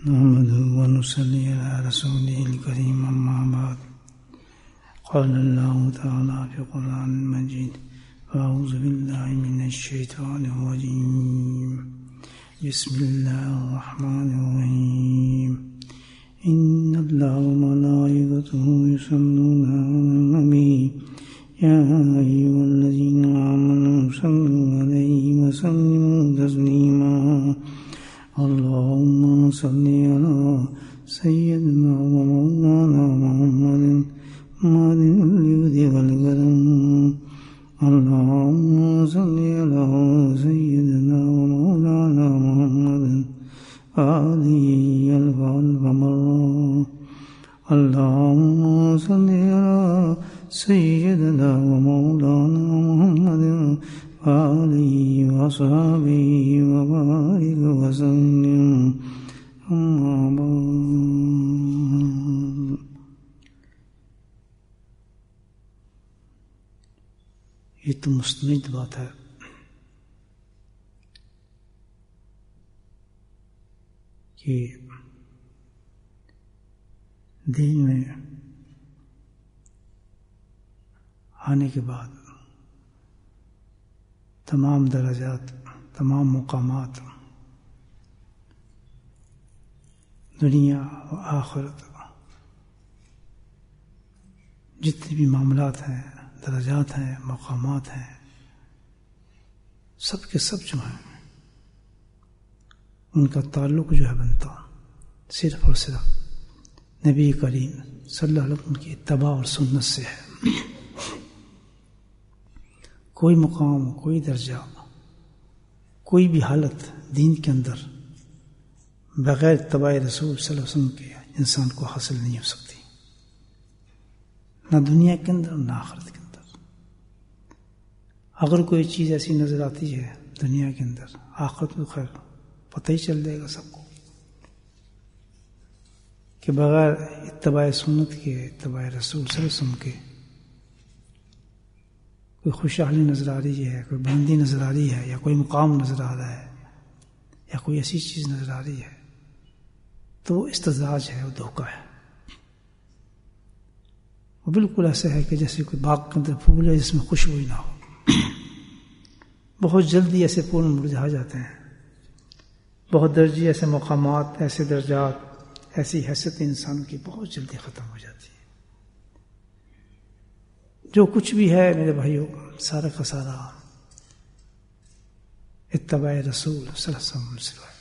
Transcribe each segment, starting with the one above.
نحمده ونصلي على رسوله الكريم أما بعد قال الله تعالى في القرآن المجيد أعوذ بالله من الشيطان الرجيم بسم الله الرحمن الرحيم إن الله وملائكته يصلون على النبي يا أيها الذين آمنوا صلوا عليه وسلموا تسليما اللهم صل على سيدنا ومولانا محمد مالك الجود والكرم اللهم صل على سيدنا ومولانا محمد آله القلب مرة اللهم صل على سيدنا ومولانا محمد آله وصحبه وبارك وسلم أما بعد یہ تو مستند بات ہے کہ دین میں آنے کے بعد تمام درجات، تمام مقامات، دنیا و آخرت، جتنے بھی معاملات ہیں، درجات ہیں، مقامات ہیں، سب کے سب جو ہیں ان کا تعلق جو ہے بنتا صرف اور صرف نبی کریم صلی اللہ علیہ وسلم کی اتباع اور سنت سے ہے۔ کوئی مقام، کوئی درجہ، کوئی بھی حالت دین کے اندر بغیر اتباع رسول صلی اللہ علیہ وسلم کے انسان کو حاصل نہیں ہو سکتی، نہ دنیا کے اندر نہ آخرت کے اندر۔ اگر کوئی چیز ایسی نظر آتی ہے دنیا کے اندر، آخرت میں خیر پتہ ہی چل جائے گا سب کو کہ بغیر اتباع سنت کے، اتباع رسول صلی اللہ علیہ وسلم کے کوئی خوشحالی نظر آ رہی ہے، کوئی بلندی نظر آ رہی ہے، یا کوئی مقام نظر آ رہا ہے، یا کوئی ایسی چیز نظر آ رہی ہے، تو وہ استدراج ہے، وہ دھوکہ ہے۔ وہ بالکل ایسا ہے کہ جیسے کوئی باغ کے اندر پھول ہے جس میں خوشبو ہی نہ ہو، بہت جلدی ایسے پھول مرجھا جاتے ہیں، بہت درجی ایسے مقامات، ایسے درجات، ایسی حیثیت انسان کی بہت جلدی ختم ہو جاتی ہے۔ جو کچھ بھی ہے میرے بھائیوں، سارا کا سارا اتباع رسول صلی اللہ علیہ وسلم سے ہے۔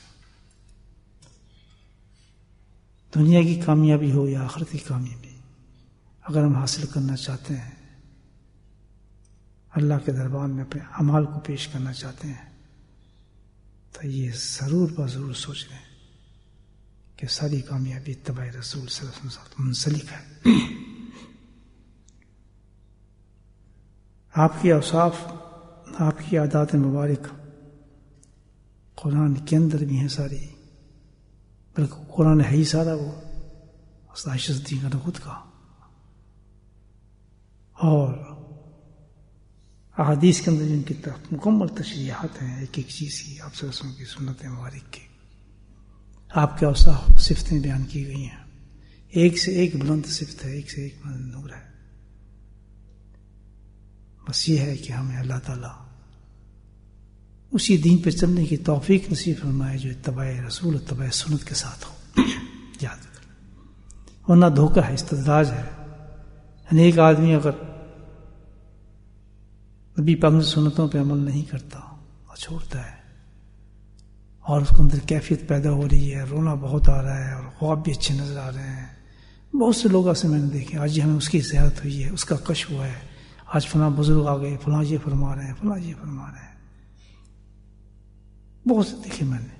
دنیا کی کامیابی ہو یا آخرت کی کامیابی، اگر ہم حاصل کرنا چاہتے ہیں، اللہ کے دربار میں اپنے اعمال کو پیش کرنا چاہتے ہیں، تو یہ ضرور بضرور سوچ لیں کہ ساری کامیابی اتباع رسول صلی اللہ علیہ وسلم سے منسلک ہے۔ آپ کی اوصاف، آپ کی عادات مبارک قرآن کے اندر بھی ہیں ساری، بلکہ قرآن ہے ہی سارا وہ عائشہ صدیقہ نے خود کہا، اور احادیث کے اندر جن کی طرف مکمل تشریحات ہیں ایک ایک چیز کی، آپ صلی اللہ علیہ وسلم کی سنت مبارک کی، آپ کے اوصاف صفتیں بیان کی گئی ہیں، ایک سے ایک بلند صفت ہے، ایک سے ایک بلند نور ہے۔ بس یہ ہے کہ ہمیں اللہ تعالیٰ اسی دین پہ چلنے کی توفیق نصیب فرمائے جو اتباع رسول، اتباع سنت کے ساتھ ہو، یاد کر، ورنہ دھوکہ ہے، استدراج ہے۔ یعنی ایک آدمی اگر نبی پاک کی سنتوں پہ عمل نہیں کرتا اور چھوڑتا ہے، اور اس کے اندر کیفیت پیدا ہو رہی ہے، رونا بہت آ رہا ہے اور خواب بھی اچھے نظر آ رہے ہیں، بہت سے لوگ ایسے میں نے دیکھے، آج ہی ہمیں اس کی زیارت ہوئی ہے، اس کا کشف ہوا ہے، آج فلاں بزرگ آ گئے، فلاں یہ فرما رہے ہیں، فلاں یہ فرما رہے ہیں، بہت سے دیکھے میں نے،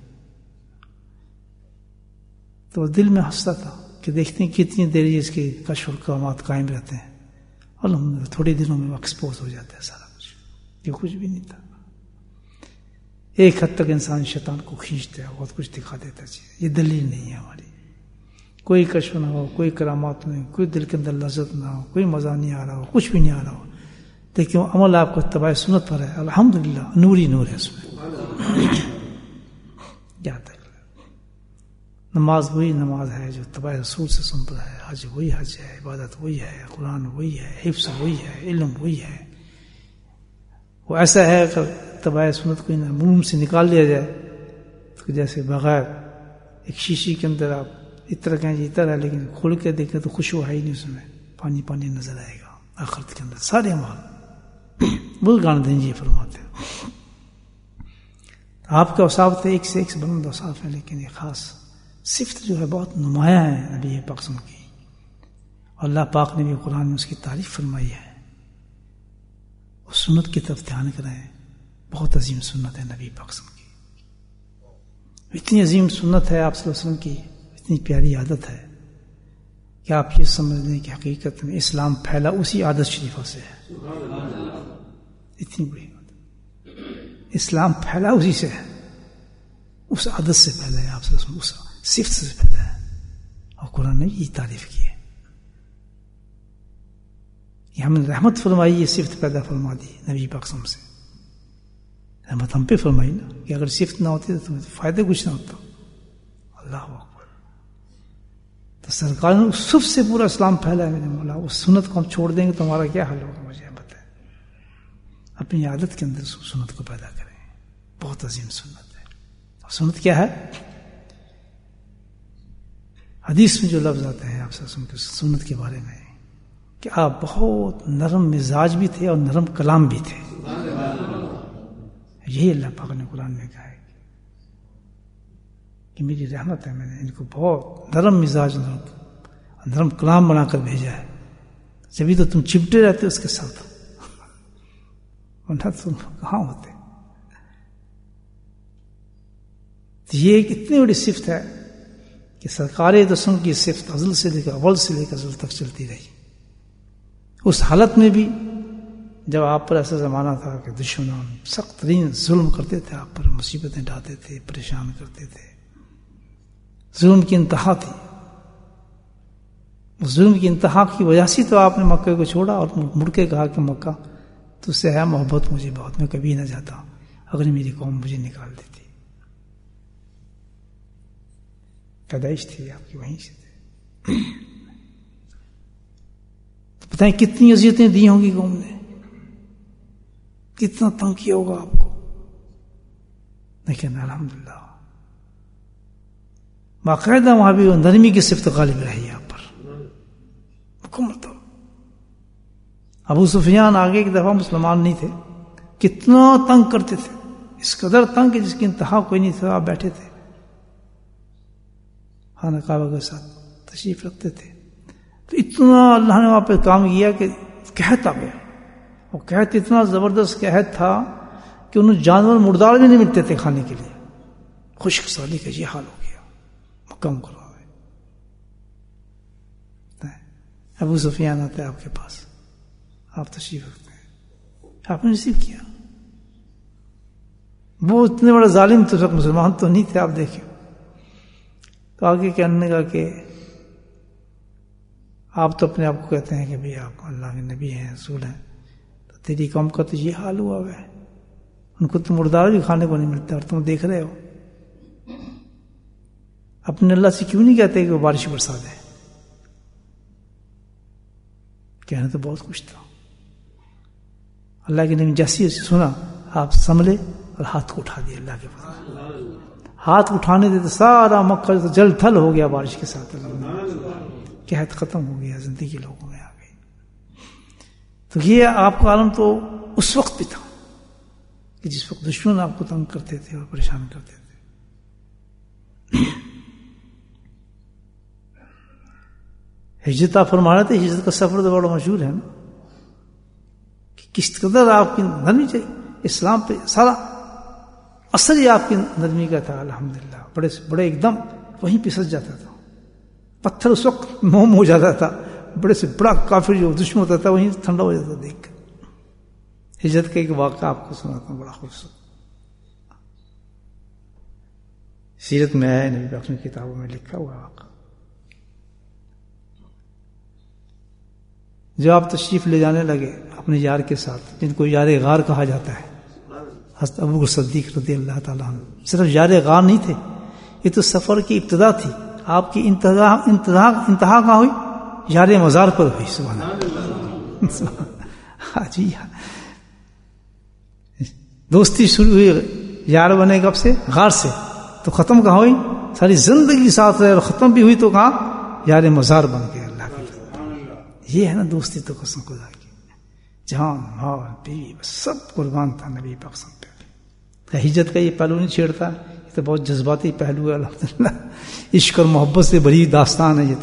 تو دل میں ہنستا تھا کہ دیکھتے ہیں کتنی دیر اس کے کشف اور کرامات قائم رہتے ہیں، الحمدللہ تھوڑے دنوں میں ایکسپوز ہو جاتا ہے سارا کچھ، یہ کچھ بھی نہیں تھا۔ ایک حد تک انسان شیطان کو کھینچتا ہے، بہت کچھ دکھا دیتا ہے، یہ دلیل نہیں ہے ہماری، کوئی کشف نہ ہو، کوئی کرامات نہیں، کوئی دل کے اندر لذت نہ ہو، کوئی مزہ نہیں آ رہا ہو، کچھ بھی نہیں آ رہا ہو، لیکن عمل آپ کو اتباع سنت پر ہے، الحمدللہ نور ہی نور ہے اس میں، یاد ہے نماز وہی نماز ہے جو تبع رسول سے سن پر ہے، حج وہی حج ہے، عبادت وہی ہے، قرآن وہی ہے، حفظ وہی ہے، علم وہی ہے. وہ ایسا ہے کہ تبع سنت کو منہ سے نکال لیا جائے تو جیسے بغیر ایک شیشی کے اندر آپ اتر کہیں جی اتر ہے، لیکن کھول کے دیکھیں تو خوشبو ہے ہی نہیں، اس میں پانی پانی نظر آئے گا. آخرت کے اندر سارے اعمال بزرگان دین جی فرماتے ہیں. آپ کے اوصاف تھے ایک سے بلند اوصاف ہیں، لیکن یہ خاص صفت جو ہے بہت نمایاں ہے نبی پاک صلی اللہ علیہ وسلم کی. اللہ پاک نے بھی قرآن میں اس کی تعریف فرمائی ہے. اس سنت کی طرف دھیان کریں، بہت عظیم سنت ہے نبی پاک صلی اللہ علیہ وسلم کی. اتنی عظیم سنت ہے آپ صلی اللہ علیہ وسلم کی، اتنی پیاری عادت ہے کہ آپ یہ سمجھ لیں کہ حقیقت میں اسلام پھیلا اسی عادت شریفہ سے ہے. اتنی بڑی عادت، اسلام پھیلا اسی سے ہے، اس عادت سے پھیلا ہے آپ صلی اللہ علیہ وسلم، اس صفت سے پھیلا ہے. اور قرآن نے یہ تعریف کی ہے. یہ ہم نے رحمت فرمائی، یہ صفت پیدا فرما دی نبی پاک صلی اللہ علیہ وسلم سے. رحمت ہم پہ فرمائی نا، کہ اگر صفت نہ ہوتی تو تمہیں فائدہ کچھ نہ ہوتا. اللہ اکبر. تو سرکار نے اس صفت سے پورا اسلام پھیلا ہے میرے مولا. اس سنت کو ہم چھوڑ دیں گے تو ہمارا کیا حل ہوگا؟ مجھے بتائیں. اپنی عادت کے اندر سنت کو پیدا کریں. بہت عظیم سنت ہے. اور سنت کیا ہے؟ حدیث میں جو لفظ آتے ہیں آپ سے سنت کے بارے میں کہ آپ بہت نرم مزاج بھی تھے اور نرم کلام بھی تھے. یہی اللہ پاک نے قرآن میں کہا ہے کہ میری رحمت ہے، میں نے ان کو بہت نرم مزاج نرم کلام بنا کر بھیجا ہے. جبھی تو تم چپٹے رہتے اس کے ساتھ، ورنہ تم کہاں ہوتے. تو یہ ایک اتنی بڑی صفت ہے کہ سرکار رسول کی صفت ازل سے لے کر اول سے لے کر ازل تک چلتی رہی. اس حالت میں بھی جب آپ پر ایسا زمانہ تھا کہ دشمنان سخت ترین ظلم کرتے تھے، آپ پر مصیبتیں ڈالتے تھے، پریشان کرتے تھے، ظلم کی انتہا تھی. اس ظلم کی انتہا کی وجہ سے تو آپ نے مکہ کو چھوڑا اور مڑ کے کہا کہ مکہ تو سے ہے محبت مجھے بہت، میں کبھی نہ جاتا اگر میری قوم مجھے نکال دیتی. پیدائش تھی آپ کی وہیں سے تھے. تو بتائیں کتنی اذیتیں دی ہوں گی قوم نے، کتنا تنگ کیا ہوگا آپ کو. لیکن الحمدللہ باقاعدہ وہاں بھی نرمی کی صفت غالب رہی آپ پر مکمل طور. ابو سفیان آگے ایک دفعہ مسلمان نہیں تھے، کتنا تنگ کرتے تھے، اس قدر تنگ کہ جس کی انتہا کوئی نہیں تھا. آپ بیٹھے تھے خانہ کعبہ کے ساتھ تشریف رکھتے تھے، تو اتنا اللہ نے وہاں پہ کام کیا کہ قحط آ گیا. وہ قحط اتنا زبردست قحط تھا کہ انہیں جانور مردار بھی نہیں ملتے تھے کھانے کے لیے. خشک سالی کا یہ حال ہو گیا مکہ مکرمہ میں. ابو سفیان آتے آپ کے پاس، آپ تشریف رکھتے ہیں، آپ نے ریسیو کیا. وہ اتنے بڑے ظالم تو مسلمان تو نہیں تھے. آپ دیکھیں تو آگے کہنے کا کہ آپ تو اپنے آپ کو کہتے ہیں کہ بھئی آپ اللہ کے نبی ہیں، رسول ہیں، تو تیری قوم کا تو یہ حال ہوا ہے، ان کو تو مردار بھی کھانے کو نہیں ملتا اور تم دیکھ رہے ہو. اپنے اللہ سے کیوں نہیں کہتے کہ وہ بارش برسا دے؟ کہنا تو بہت کچھ تھا. اللہ کے نبی جیسی سنا آپ سنبھلے اور ہاتھ کو اٹھا دیا. اللہ کے فضل ہاتھ اٹھانے دیتے سارا مکہ جل تھل ہو گیا بارش کے ساتھ. قحط ختم ہو گیا، زندگی لوگوں میں آ گئی. تو یہ آپ کا عالم تو اس وقت بھی تھا کہ جس وقت دشمن آپ کو تنگ کرتے تھے اور پریشان کرتے تھے. ہجرت آپ فرما رہے تھے، ہجرت کا سفر تو بڑا مشہور ہے نا، کہ کس قدر آپ کی نرمی چاہیے. اسلام پہ سارا اثر ہی آپ کی نرمی کا تھا. الحمدللہ بڑے سے بڑے ایک دم وہیں پسس جاتا تھا، پتھر اس وقت موم ہو جاتا تھا. بڑے سے بڑا کافر جو دشمن ہوتا تھا وہیں ٹھنڈا ہو جاتا دیکھ کر. ہجرت کا ایک واقعہ آپ کو سناتا ہوں بڑا خوبصورت، سیرت میں ہے، نبی پاک کی کتابوں میں لکھا ہوا واقعہ. جب آپ تشریف لے جانے لگے اپنے یار کے ساتھ، جن کو یار غار کہا جاتا ہے، حضرت ابوبکر صدیق رضی اللہ تعالیٰ عنہ صرف یار غار نہیں تھے، یہ تو سفر کی ابتدا تھی. آپ کی انتہا کہاں ہوئی؟ یار مزار پر ہوئی. سبحان اللہ. ہاں جی ہاں. دوستی شروع ہوئی یار بنے کب سے؟ غار سے. تو ختم کہاں ہوئی؟ ساری زندگی ساتھ رہے اور ختم بھی ہوئی تو کہاں؟ یار مزار بن گئے اللہ کے. یہ ہے نا دوستی. تو قسم خدا کی جان مال بیوی سب قربان تھا نبی پاک صلی اللہ علیہ وسلم. ہجرت کا یہ پہلو نہیں چھیڑتا. یہ تو بہت جذباتی پہلو ہے الحمدللہ. عشق اور محبت سے بڑی داستان ہے یہ.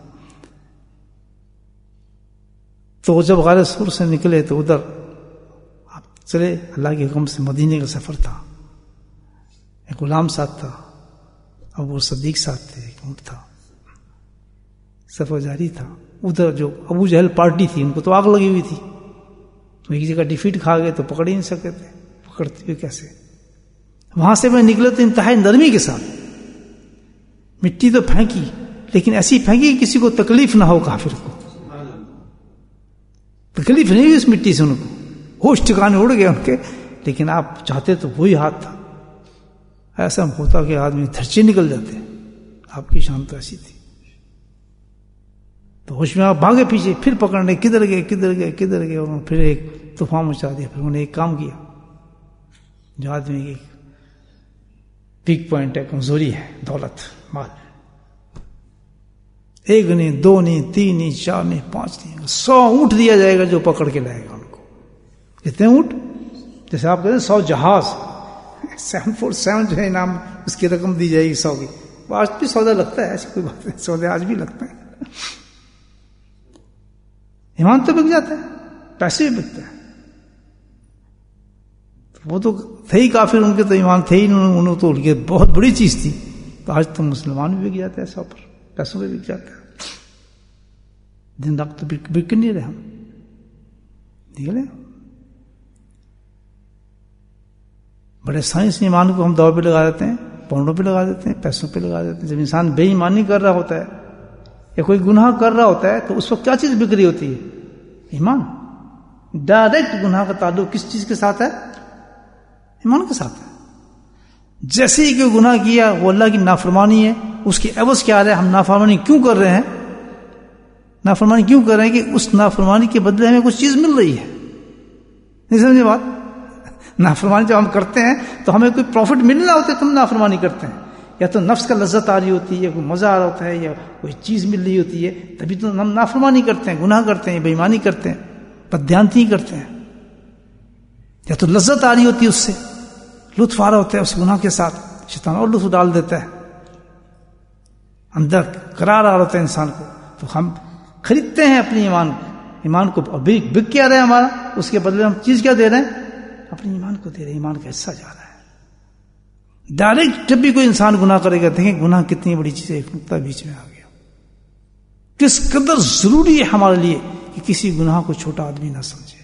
تو جب غار سور سے نکلے تو ادھر آپ چلے. اللہ کے حکم سے مدینے کا سفر تھا. ایک غلام ساتھ تھا, ابو صدیق ساتھ تھے, ایک اونٹ تھا. سفر جاری تھا. ادھر جو ابو جہل پارٹی تھی ان کو تو آگ لگی ہوئی تھی. تو ایک جگہ ڈیفیٹ کھا گئے تو پکڑ ہی نہیں سکتے تھے. پکڑتے ہوئے کیسے؟ وہاں سے میں نکلے تو انتہائی نرمی کے ساتھ. مٹی تو پھینکی لیکن ایسی پھینکی کسی کو تکلیف نہ ہو. کافر کو تکلیف نہیں ہوئی اس مٹی سے. ان کو ہوش ٹھکانے اڑ گئے ان کے. لیکن آپ چاہتے تو وہی ہاتھ تھا. ایسا ہوتا کہ آدمی دھرچے نکل جاتے. آپ کی شان تو ایسی تھی. تو ہوش میں آپ بھاگے پیچھے, پھر پکڑنے کدھر گئے اور پھر ایک طوفان مچا دیا. پھر انہوں نے ایک کام کیا جو آدمی کی ویک پوائنٹ ہے, کمزوری ہے, دولت مال. 1 نہیں 2 نہیں 3 نہیں 4 نہیں 5 نہیں 100 اونٹ دیا جائے گا جو پکڑ کے لائے گا ان کو. کتنے اونٹ؟ جیسے آپ کہتے ہیں 100 جہاز. 747 جو ہے انعام, اس کی رقم دی جائے گی 100 کی. آج بھی سودا لگتا ہے, ایسی کوئی بات نہیں, سودے آج بھی لگتے ہیں. ایمان تو بک جاتا ہے, پیسے بھی بکتے ہیں. وہ تو تھے ہی کافر, ان کے تو ایمان تھے ہی, انہوں تو ان کی بہت بڑی چیز تھی. تو آج تو مسلمان بھی بک جاتے ہیں 100 پر, پیسوں پہ بک جاتے ہیں. دن رات تو بک نہیں رہے ہم. نکلے بڑے سائنس ایمان کو ہم دو پہ لگا دیتے ہیں, پاؤنڈوں پہ لگا دیتے ہیں, پیسوں پہ لگا دیتے ہیں. جب انسان بے ایمانی کر رہا ہوتا ہے یا کوئی گناہ کر رہا ہوتا ہے تو اس وقت کیا چیز بک رہی ہوتی ہے؟ ایمان. ڈائریکٹ گناہ کا تعلق کس چیز کے ساتھ ہے؟ ایمان کے ساتھ ہے. جیسے ہی کوئی گناہ کیا وہ اللہ کی نافرمانی ہے, اس کی عوض کیا ہے؟ ہم نافرمانی کیوں کر رہے ہیں؟ نافرمانی کیوں کر رہے ہیں؟ کہ اس نافرمانی کے بدلے ہمیں کچھ چیز مل رہی ہے. نہیں سمجھے بات؟ نافرمانی جب ہم کرتے ہیں تو ہمیں کوئی پروفٹ ملنا ہوتا ہے تو ہم نافرمانی کرتے ہیں. یا تو نفس کا لذت آ رہی ہوتی ہے, کوئی مزہ آ رہا ہوتا ہے, یا کوئی چیز مل رہی ہوتی ہے, تبھی تو ہم نافرمانی کرتے ہیں, گناہ کرتے ہیں, بے ایمانی کرتے ہیں, بددیانتی کرتے ہیں. یا تو لذت آ رہی ہوتی ہے, اس سے لطف آ رہا ہوتا ہے اس گناہ کے ساتھ, شیطان اور لطف ڈال دیتا ہے, اندر قرار آ رہا ہوتا ہے انسان کو. تو ہم خریدتے ہیں اپنے ایمان کو بک کیا رہے ہیں ہمارا, اس کے بدلے ہم چیز کیا دے رہے ہیں؟ اپنے ایمان کو دے رہے ہیں. ایمان کا حصہ جا رہا ہے. ڈائریکٹ جب بھی کوئی انسان گناہ کرے گا, دیکھیں گناہ کتنی بڑی چیز ہے, ایک نقطہ بیچ میں آ گیا. کس قدر ضروری ہے ہمارے لیے کہ کسی گناہ کو چھوٹا آدمی نہ سمجھے,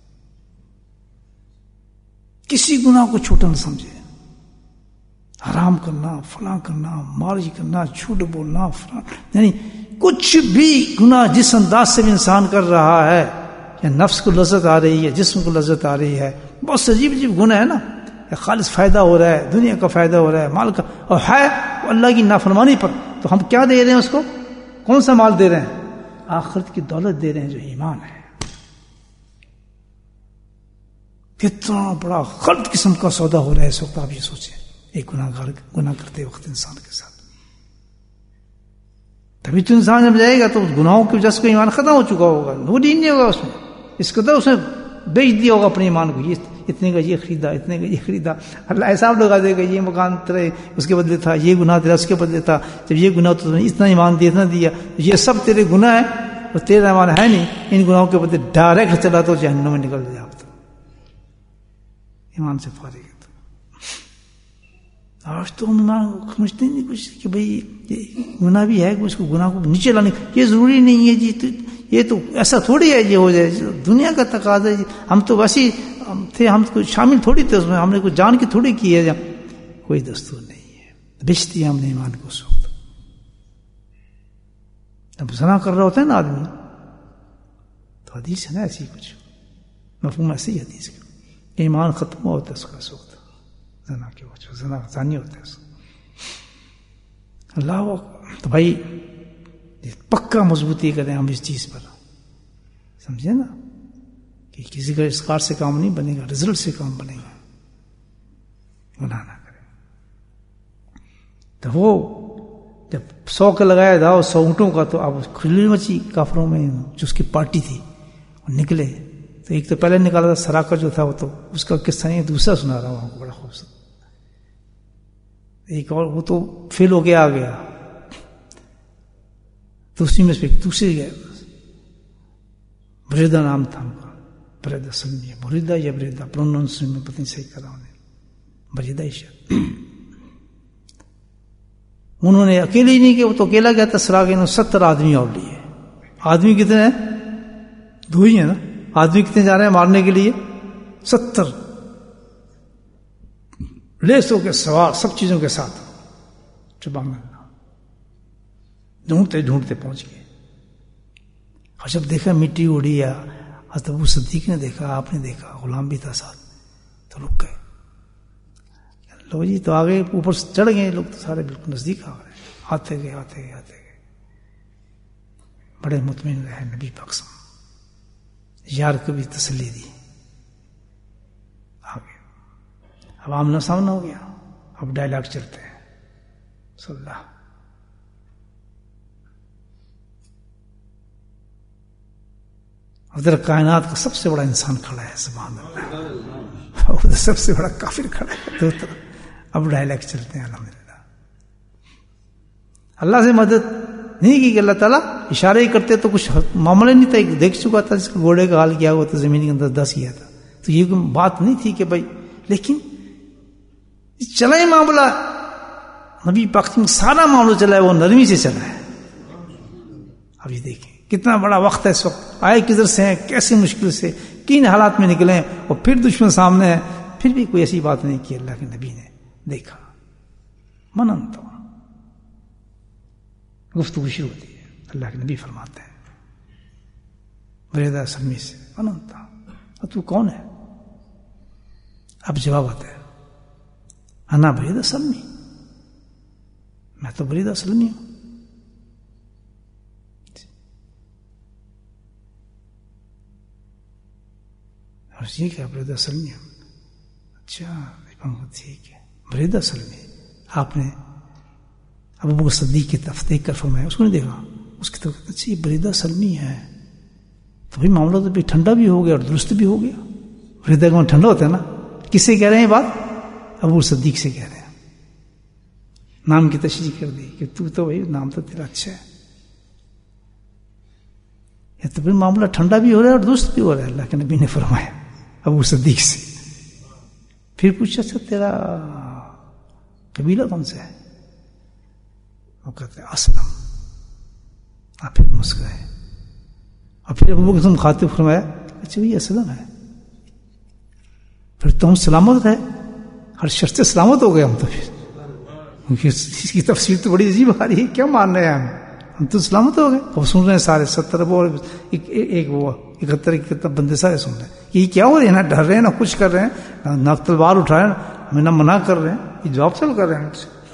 کسی گناہ کو چھوٹا نہ سمجھے. حرام کرنا, فلاں کرنا, ماری کرنا, جھوٹ بولنا, فلاں, یعنی کچھ بھی گناہ جس انداز سے بھی انسان کر رہا ہے, یا نفس کو لذت آ رہی ہے, جسم کو لذت آ رہی ہے, بہت سے عجیب عجیب گناہ ہے نا. خالص فائدہ ہو رہا ہے, دنیا کا فائدہ ہو رہا ہے, مال کا, اور ہے اللہ کی نافرمانی پر. تو ہم کیا دے رہے ہیں اس کو؟ کون سا مال دے رہے ہیں؟ آخرت کی دولت دے رہے ہیں جو ایمان ہے. کتنا بڑا غلط قسم کا سودا ہو رہا ہے اس وقت. آپ یہ سوچیں, ایک گناہ کرتے وقت انسان کے ساتھ. تبھی تو انسان جب جائے گا تو گناہوں کی وجہ سے ایمان ختم ہو چکا ہوگا, نور ہی نہیں ہوگا اس میں. اس قدر اس نے بیچ دیا ہوگا اپنے ایمان کو. یہ اتنے کا یہ خریدا, اتنے کا یہ خریدا. اللہ حساب لگا دے گا, یہ مکان تیرے اس کے بدلے تھا, یہ گناہ تیرا اس کے بدلے تھا, جب یہ گناہ تو نے اتنا ایمان دیا, اتنا دیا, یہ سب تیرے گناہ ہے اور تیرا ایمان ہے نہیں. ان گناہوں کے بدلے ڈائریکٹ چلا تو جہنم میں نکل جائے. آپ تو ایمان سے فارغ ہے. آج تو ہم سمجھتے نہیں کچھ کہ بھئی یہ گناہ بھی ہے, اس کو گناہ کو نیچے لانے, یہ ضروری نہیں ہے جی, یہ تو ایسا تھوڑی ہے یہ ہو جائے, دنیا کا تقاضا ہے. ہم تو ویسے تھے, ہم کو شامل تھوڑی تھے اس میں, ہم نے کوئی جان کی تھوڑی کی ہے. کوئی دستور نہیں ہے. بیچ دیا ہم نے ایمان کو اس وقت. جب زنا کر رہا ہوتا ہے نا آدمی, تو حدیث ہے نا ایسی کچھ مفہوم ایسی حدیث کا, ایمان ختم ہوتا ہے اس کا اس وقت. زنا کی وجہ زنا زانی ہوتا ہے. اللہ تو بھائی پکا مضبوطی کریں ہم اس چیز پر، سمجھے نا، کہ کسی کا اسکار سے کام نہیں بنے گا، رزلٹ سے کام بنے گا، گناہ نہ کریں۔ تو وہ جب 100 کا لگایا تھا اور 100 اونٹوں کا، تو اب کھلی مچی کافروں میں، جو اس کی پارٹی تھی وہ نکلے، تو ایک تو پہلے نکالا تھا سراقہ جو تھا، وہ تو اس کا قصہ نہیں، دوسرا سنا رہا ہوں بڑا خوبصورت، ایک اور وہ تو فیل ہو کے آ گیا، تو اسی میں سے دوسرے گئے، بریدہ نام تھا ان کا، بریدہ سلمی، بریدہ یا بریدہ پروننس میں پتہ نہیں صحیح کرا انہیں، بریدہ ہی شاید۔ انہوں نے اکیلے ہی نہیں کہ وہ تو اکیلا گیا تھا سراغ، انہوں 70 آدمی اور لیے۔ آدمی کتنے ہیں؟ 2 ہی ہیں نا، آدمی کتنے جا رہے ہیں مارنے کے لیے؟ 70، لیسوں کے سوار سب چیزوں کے ساتھ، سبحان اللہ، ڈھونڈتے ڈھونڈتے پہنچ گئے۔ اور جب دیکھا مٹی اڑی، یا حضرت ابو صدیق نے دیکھا، آپ نے دیکھا، غلام بھی تھا ساتھ، تو رک گئے، لو جی تو آگے اوپر سے چڑھ گئے لوگ، تو سارے بالکل نزدیک آ گئے، آتے گئے آتے گئے آتے گئے، بڑے مطمئن رہے نبی پاک صلی اللہ علیہ وسلم، یار کو بھی تسلی دی، آگے اب آمنا سامنا ہو گیا، اب ڈائلاگ چلتے ہیں، صلی اللہ۔ ادھر کائنات کا سب سے بڑا انسان کھڑا ہے، سبحان اللہ، ادھر سب سے بڑا کافر کھڑا ہے، دو طرف۔ اب ڈائلیکٹ چلتے ہیں، الحمدللہ۔ اللہ سے مدد نہیں کی کہ اللہ تعالیٰ اشارے ہی کرتے تو کچھ معاملہ نہیں تھا، ایک دیکھ چکا تھا جس کو گھوڑے کا حال کیا ہوا تھا، زمین کے اندر 10 کیا تھا، تو یہ کوئی بات نہیں تھی کہ بھائی، لیکن چلا ہی معاملہ، نبی پاک سارا معاملہ چلا ہے، وہ نرمی سے چلا ہے۔ اب یہ دیکھیں کتنا بڑا وقت ہے اس وقت، آئے کدھر سے ہیں، کیسے مشکل سے کن حالات میں نکلے ہیں، اور پھر دشمن سامنے ہے، پھر بھی کوئی ایسی بات نہیں کی اللہ کے نبی نے دیکھا، منن تو گفتگو شروع ہوتی ہے، اللہ کے نبی فرماتے ہیں بریدہ سلمی سے، منن تھا، تو کون ہے؟ اب جواب آتا ہے، انا بریدہ سلمی، میں تو بریدہ سلمی ہوں۔ اور یہ کیا بریدہ سلمی ہوں؟ اچھا ٹھیک ہے، بریدہ سلمی، آپ نے ابو بکر صدیق کی طرف دیکھ کر فرمایا، اس کو نہیں دیکھا، اس کی طرف، اچھا یہ بریدہ سلمی ہے، تو بھائی معاملہ تو بھی ٹھنڈا بھی ہو گیا اور درست بھی ہو گیا۔ بریدہ کا ٹھنڈا ہوتا ہے نا، کس سے کہہ رہے ہیں یہ بات؟ ابو بکر صدیق سے کہہ رہے ہیں، نام کی تشریح کر دی کہ تو بھائی نام تو تیرا اچھا ہے، یہ تو پھر معاملہ ٹھنڈا بھی ہو رہا ہے اور درست بھی ہو رہا ہے، اللہ کے نبی نے فرمایا ابو صدیق سے۔ پھر پوچھا، اچھا تیرا قبیلہ کون سا ہے؟ وہ کہتے ہیں اسلم۔ آپ پھر مسکرائے، اور پھر ابو بکر خاطب فرمایا، اچھا یہ اسلم ہے، پھر تو ہم سلامت رہے، ہر شرط سے سلامت ہو گئے ہم تو، پھر اس کی تفسیر تو بڑی عجیب آ رہی ہے، کیا مان رہے ہیں ہم تو سلامت ہو گئے۔ اب سن رہے ہیں سارے 70 اور 71 بندے سارے سن رہے ہیں، یہ کیا ہو رہے ہیں، نہ ڈر رہے ہیں نہ کچھ کر رہے ہیں، نہ تلوار اٹھائے، ہمیں نہ منع کر رہے ہیں، یہ جواب سل کر رہے ہیں۔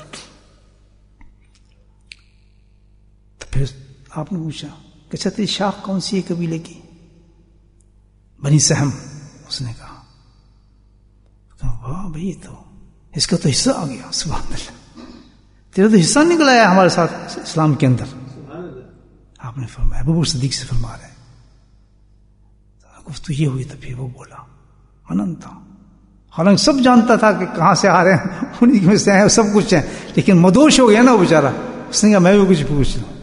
تو پھر آپ نے پوچھا کہ اچھا تیری شاخ کون سی ہے قبیلے کی؟ بنی سہم، اس نے کہا، واہ بھائی تو اس کا تو حصہ آ گیا، سبحان اللہ، تیرا تو حصہ نکلا ہے ہمارے ساتھ اسلام کے اندر۔ آپ نے فرمایا، ابو بکر صدیق سے فرما رہے ہیں، گفتگو یہ ہوئی تو پھر وہ بولا، منن تھا، حالانکہ سب جانتا تھا کہ کہاں سے آ رہے ہیں، انہیں میں سے ہیں، سب کچھ ہیں، لیکن مدوش ہو گیا نا وہ بیچارہ، اس نے کہا میں بھی کچھ پوچھ لوں۔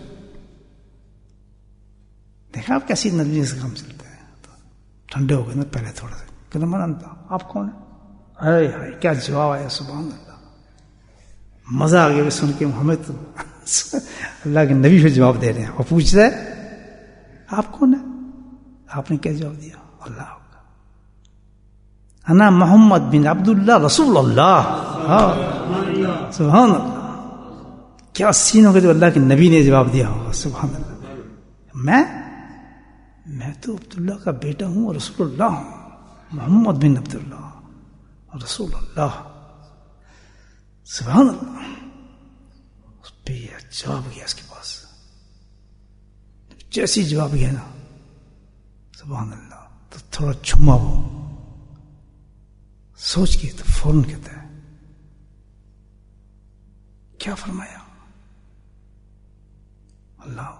دیکھا آپ کیسی نرمی سے کام چلتا ہے، تو ٹھنڈے ہو گئے نا پہلے تھوڑا سا، کہ منن تھا، آپ کون ہیں؟ ہائے ہائے کیا جواب آیا، سبحان اللہ، مزہ آ گیا سن کے، ہمیں تو اللہ کے نبی پہ جواب دے رہے ہیں، اور پوچھ رہے آپ کون ہیں؟ آپ نے کیا جواب دیا؟ اللہ انا محمد بن عبداللہ رسول اللہ، سبحان اللہ، کیا سین ہوگا جو اللہ کے نبی نے جواب دیا ہوگا، سبحان اللہ، میں تو عبداللہ کا بیٹا ہوں اور رسول اللہ ہوں، محمد بن عبداللہ رسول اللہ، سبحان اللہ، پھر جواب گیا اس کے پاس. جیسی جواب گیا نا سبحان اللہ, تو تھوڑا چھما وہ سوچ کے تو فوراً کہتا ہے کیا فرمایا؟ اللہ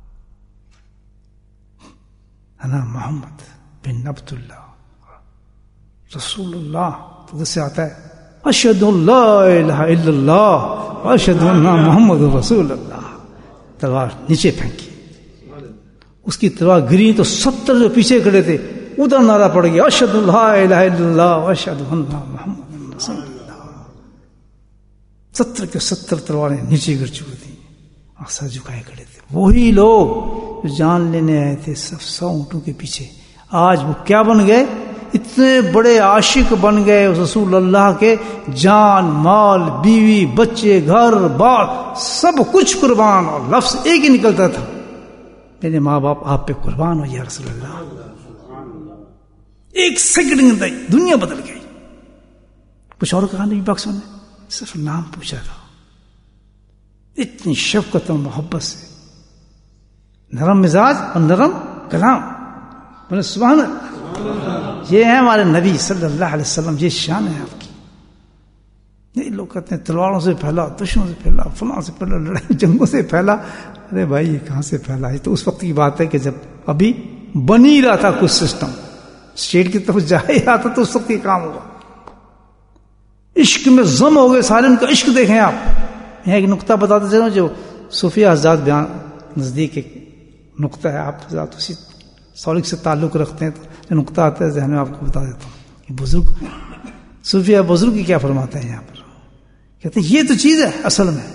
انا محمد بن عبد اللہ رسول اللہ. تو اس سے آتا ہے اشہد ان لا الہ الا اللہ واشہد ان محمد رسول اللہ. تلوار نیچے پھینکی, اس کی تلوار گری تو 70 جو پیچھے کھڑے تھے ادھر نعرہ پڑ گیا اشہد ان لا الہ الا اللہ واشہد ان محمد رسول اللہ. 70 کے 70 تلواریں نیچے گر چکی تھیں, سر جھکائے کھڑے تھے. وہی لوگ جو جان لینے آئے تھے 100 اونٹوں کے پیچھے, آج وہ کیا بن گئے؟ اتنے بڑے عاشق بن گئے اس رسول اللہ کے, جان مال بیوی بچے گھر بار سب کچھ قربان, اور لفظ ایک ہی نکلتا تھا میرے ماں باپ آپ پہ قربان ہو یا رسول اللہ. ایک سیکنڈ کے اندر دنیا بدل گئی. کچھ اور کہا نہیں بخش نے, صرف نام پوچھا تھا. اتنی شفقت اور محبت سے, نرم مزاج اور نرم کلام. بولے سبحان اللہ, یہ ہے ہمارے نبی صلی اللہ علیہ وسلم, یہ شان ہے آپ کی. یہ لوگ کہتے ہیں تلواروں سے پھیلا, دشمنوں سے پھیلا, فلاں سے پھیلا, لڑائی جنگوں سے پھیلا. ارے بھائی یہ کہاں سے پھیلا؟ یہ تو اس وقت کی بات ہے کہ جب ابھی بن ہی رہا تھا کچھ سسٹم, اسٹیٹ کی طرف جا ہی رہا تھا, تو اس وقت یہ کام ہوا. عشق میں ضم ہو گئے سارے. ان کا عشق دیکھیں آپ. یہاں ایک نقطہ بتاتے چلو جو صوفیہ حضرات بیان نزدیک ایک نقطہ ہے, آپ حضرات اسی سولک سے تعلق رکھتے ہیں, تو جو نقطہ آتا ہے ذہن میں آپ کو بتا دیتا ہوں. کہ بزرگ صوفیہ بزرگ کیا فرماتے ہیں یہاں پر؟ کہتے ہیں یہ تو چیز ہے اصل میں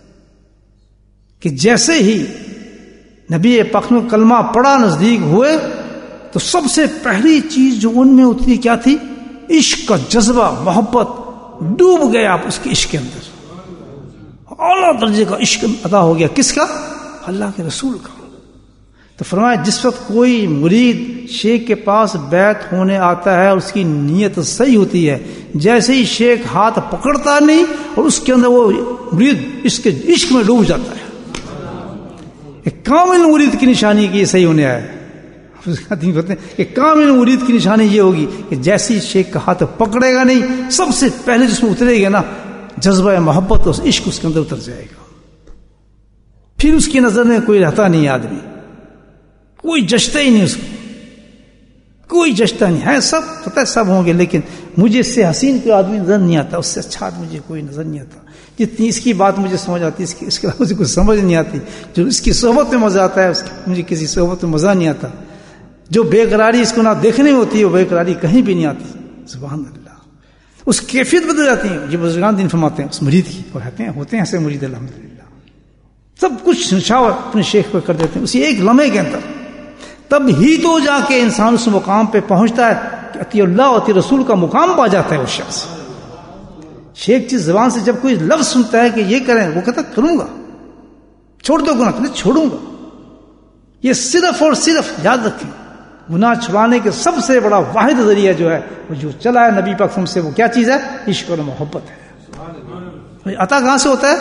کہ جیسے ہی نبی پاک نے کلمہ پڑھا نزدیک ہوئے تو سب سے پہلی چیز جو ان میں اتری کیا تھی؟ عشق کا جذبہ, محبت. ڈوب گئے آپ اس کے عشق کے اندر. اعلیٰ درجے کا عشق ادا ہو گیا. کس کا؟ اللہ کے رسول کا. تو فرمایا جس وقت کوئی مرید شیخ کے پاس بیعت ہونے آتا ہے اور اس کی نیت صحیح ہوتی ہے, جیسے ہی شیخ ہاتھ پکڑتا نہیں اور اس کے اندر وہ مرید اس کے عشق میں ڈوب جاتا ہے. ایک کامل مرید کی نشانی کہ یہ صحیح ہونے آیا ہے. کہتے ہیں کہ کامل مرید کی نشانی یہ ہوگی کہ جیسے ہی شیخ کا ہاتھ پکڑے گا نہیں, سب سے پہلے جس میں اترے گا نا جذبہ محبت اور عشق اس کے اندر اتر جائے گا. پھر اس کی نظر میں کوئی رہتا نہیں آدمی, کوئی جچتا ہی نہیں اس کو, کوئی جچتا نہیں ہے. سب پتہ ہے سب ہوں گے, لیکن مجھے اس سے حسین کوئی آدمی نظر نہیں آتا, اس سے اچھا آدمی مجھے کوئی نظر نہیں آتا. جتنی اس کی بات مجھے سمجھ آتی ہے اس کے علاوہ مجھے کچھ سمجھ نہیں آتی. جو اس کی صحبت میں مزہ آتا ہے مجھے کسی صحبت میں مزہ نہیں آتا. جو بے قراری اس کو نہ دیکھنے میں ہوتی ہے وہ بے قراری کہیں بھی نہیں آتی. سبحان اللہ, اس کیفیت بدل جاتی ہے. یہ بزرگان دین فرماتے ہیں اس مرید کی, اور ہوتے ہیں ایسے مرید الحمدللہ, سب کچھ نشاور اپنے شیخ پہ کر دیتے ہیں اسی ایک لمحے کے اندر. تب ہی تو جا کے انسان اس مقام پہ پہنچتا ہے کہ اطیع اللہ اور اطیع رسول کا مقام پا جاتا ہے اس شخص. شیخ کی زبان سے جب کوئی لفظ سنتا ہے کہ یہ کریں, وہ کہتا کروں گا, چھوڑ دو گناہ, کہتے چھوڑوں گا. یہ صرف اور صرف یاد رکھیں گناہ چھڑانے کے سب سے بڑا واحد ذریعہ جو ہے وہ جو چلا ہے نبی پاک سے, وہ کیا چیز ہے؟ عشق اور محبت ہے. عطا کہاں سے ہوتا ہے؟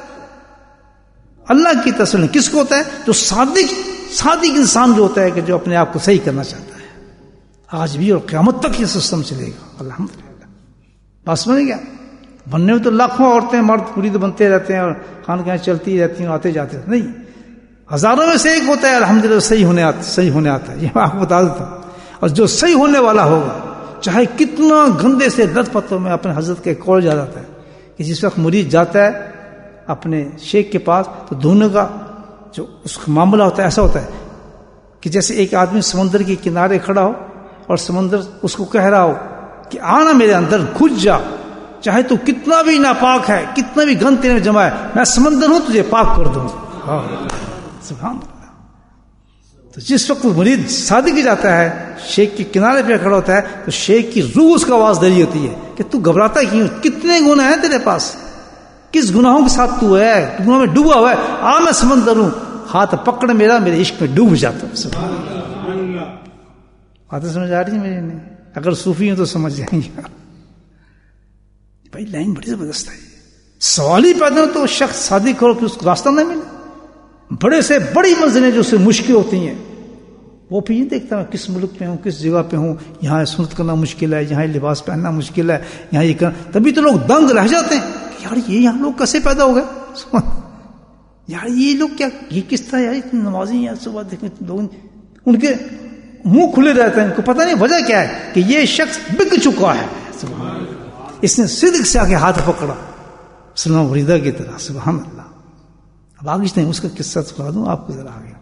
اللہ کی تسلیم. کس کو ہوتا ہے؟ جو صادق انسان جو ہوتا ہے کہ جو اپنے آپ کو صحیح کرنا چاہتا ہے. آج بھی اور قیامت تک یہ سسٹم چلے گا الحمدللہ. بس بنے گیا. بننے میں تو لاکھوں عورتیں مرد مرید بنتے رہتے ہیں اور خانقاہیں چلتی رہتی ہیں, آتے جاتے رہتے, نہیں, ہزاروں میں سے ایک ہوتا ہے الحمدللہ صحیح ہونے آتا ہے. یہ میں آپ کو بتا دیتا ہوں. اور جو صحیح ہونے والا ہوگا چاہے کتنا گندے سے لت پتوں میں اپنے حضرت کے کول جا جاتا ہے کہ جس وقت مرید جاتا ہے اپنے شیخ کے پاس تو دونوں کا جو اس کا معاملہ ہوتا ہے ایسا ہوتا ہے کہ جیسے ایک آدمی سمندر کے کنارے کھڑا ہو اور سمندر اس کو کہہ رہا ہو کہ آنا میرے اندر, گھس جا, چاہے تو کتنا بھی ناپاک ہے, کتنا بھی گند تیرے میں جمع ہے, میں سمندر ہوں تجھے پاک کر دوں گا. سبحان اللہ. تو جس وقت مرید صادق جاتا ہے شیخ کے کنارے پہ کھڑا ہوتا ہے تو شیخ کی روح اس کو آواز دری ہوتی ہے کہ تو گھبراتا کیوں, کتنے گناہ ہیں تیرے پاس, کس گناہوں کے ساتھ تو ہے, گناہوں میں ڈوبا ہوا ہے, آ میں سمندر ہوں, ہاتھ پکڑ میرا, میرے عشق میں ڈوب جاتا ہوں. سبحان اللہ. باتیں سمجھ آ رہی ہیں میرے؟ اگر صوفی ہوں تو سمجھ جائیں گے. بھائی لائن بڑی زبردست ہے. سوال ہی پیدا ہو تو شخص صادق ہو کہ اس کو راستہ نہ ملے. بڑے سے بڑی منزلیں جو اسے مشکل ہوتی ہیں وہ پھر یہ دیکھتا ہوں کس ملک پہ ہوں, کس جگہ پہ ہوں, یہاں سنت کرنا مشکل ہے, یہاں لباس پہننا مشکل ہے, یہاں یہ کرنا. تبھی تو لوگ دنگ رہ جاتے ہیں کہ یار یہ یہاں لوگ کیسے پیدا ہو گئے, یار یہ لوگ کیا, یہ کس طرح, یار اتنے نمازی ہیں, صبح دیکھیں لوگ ان کے منہ کھلے رہتے ہیں, ان کو پتہ نہیں وجہ کیا ہے کہ یہ شخص بک چکا ہے. اس نے صدق سے آگے ہاتھ پکڑا سلمان وریدہ کی طرح. سبحان اللہ. اب آگے نہیں اس کا قصہ سنا دوں آپ کو ذرا آگے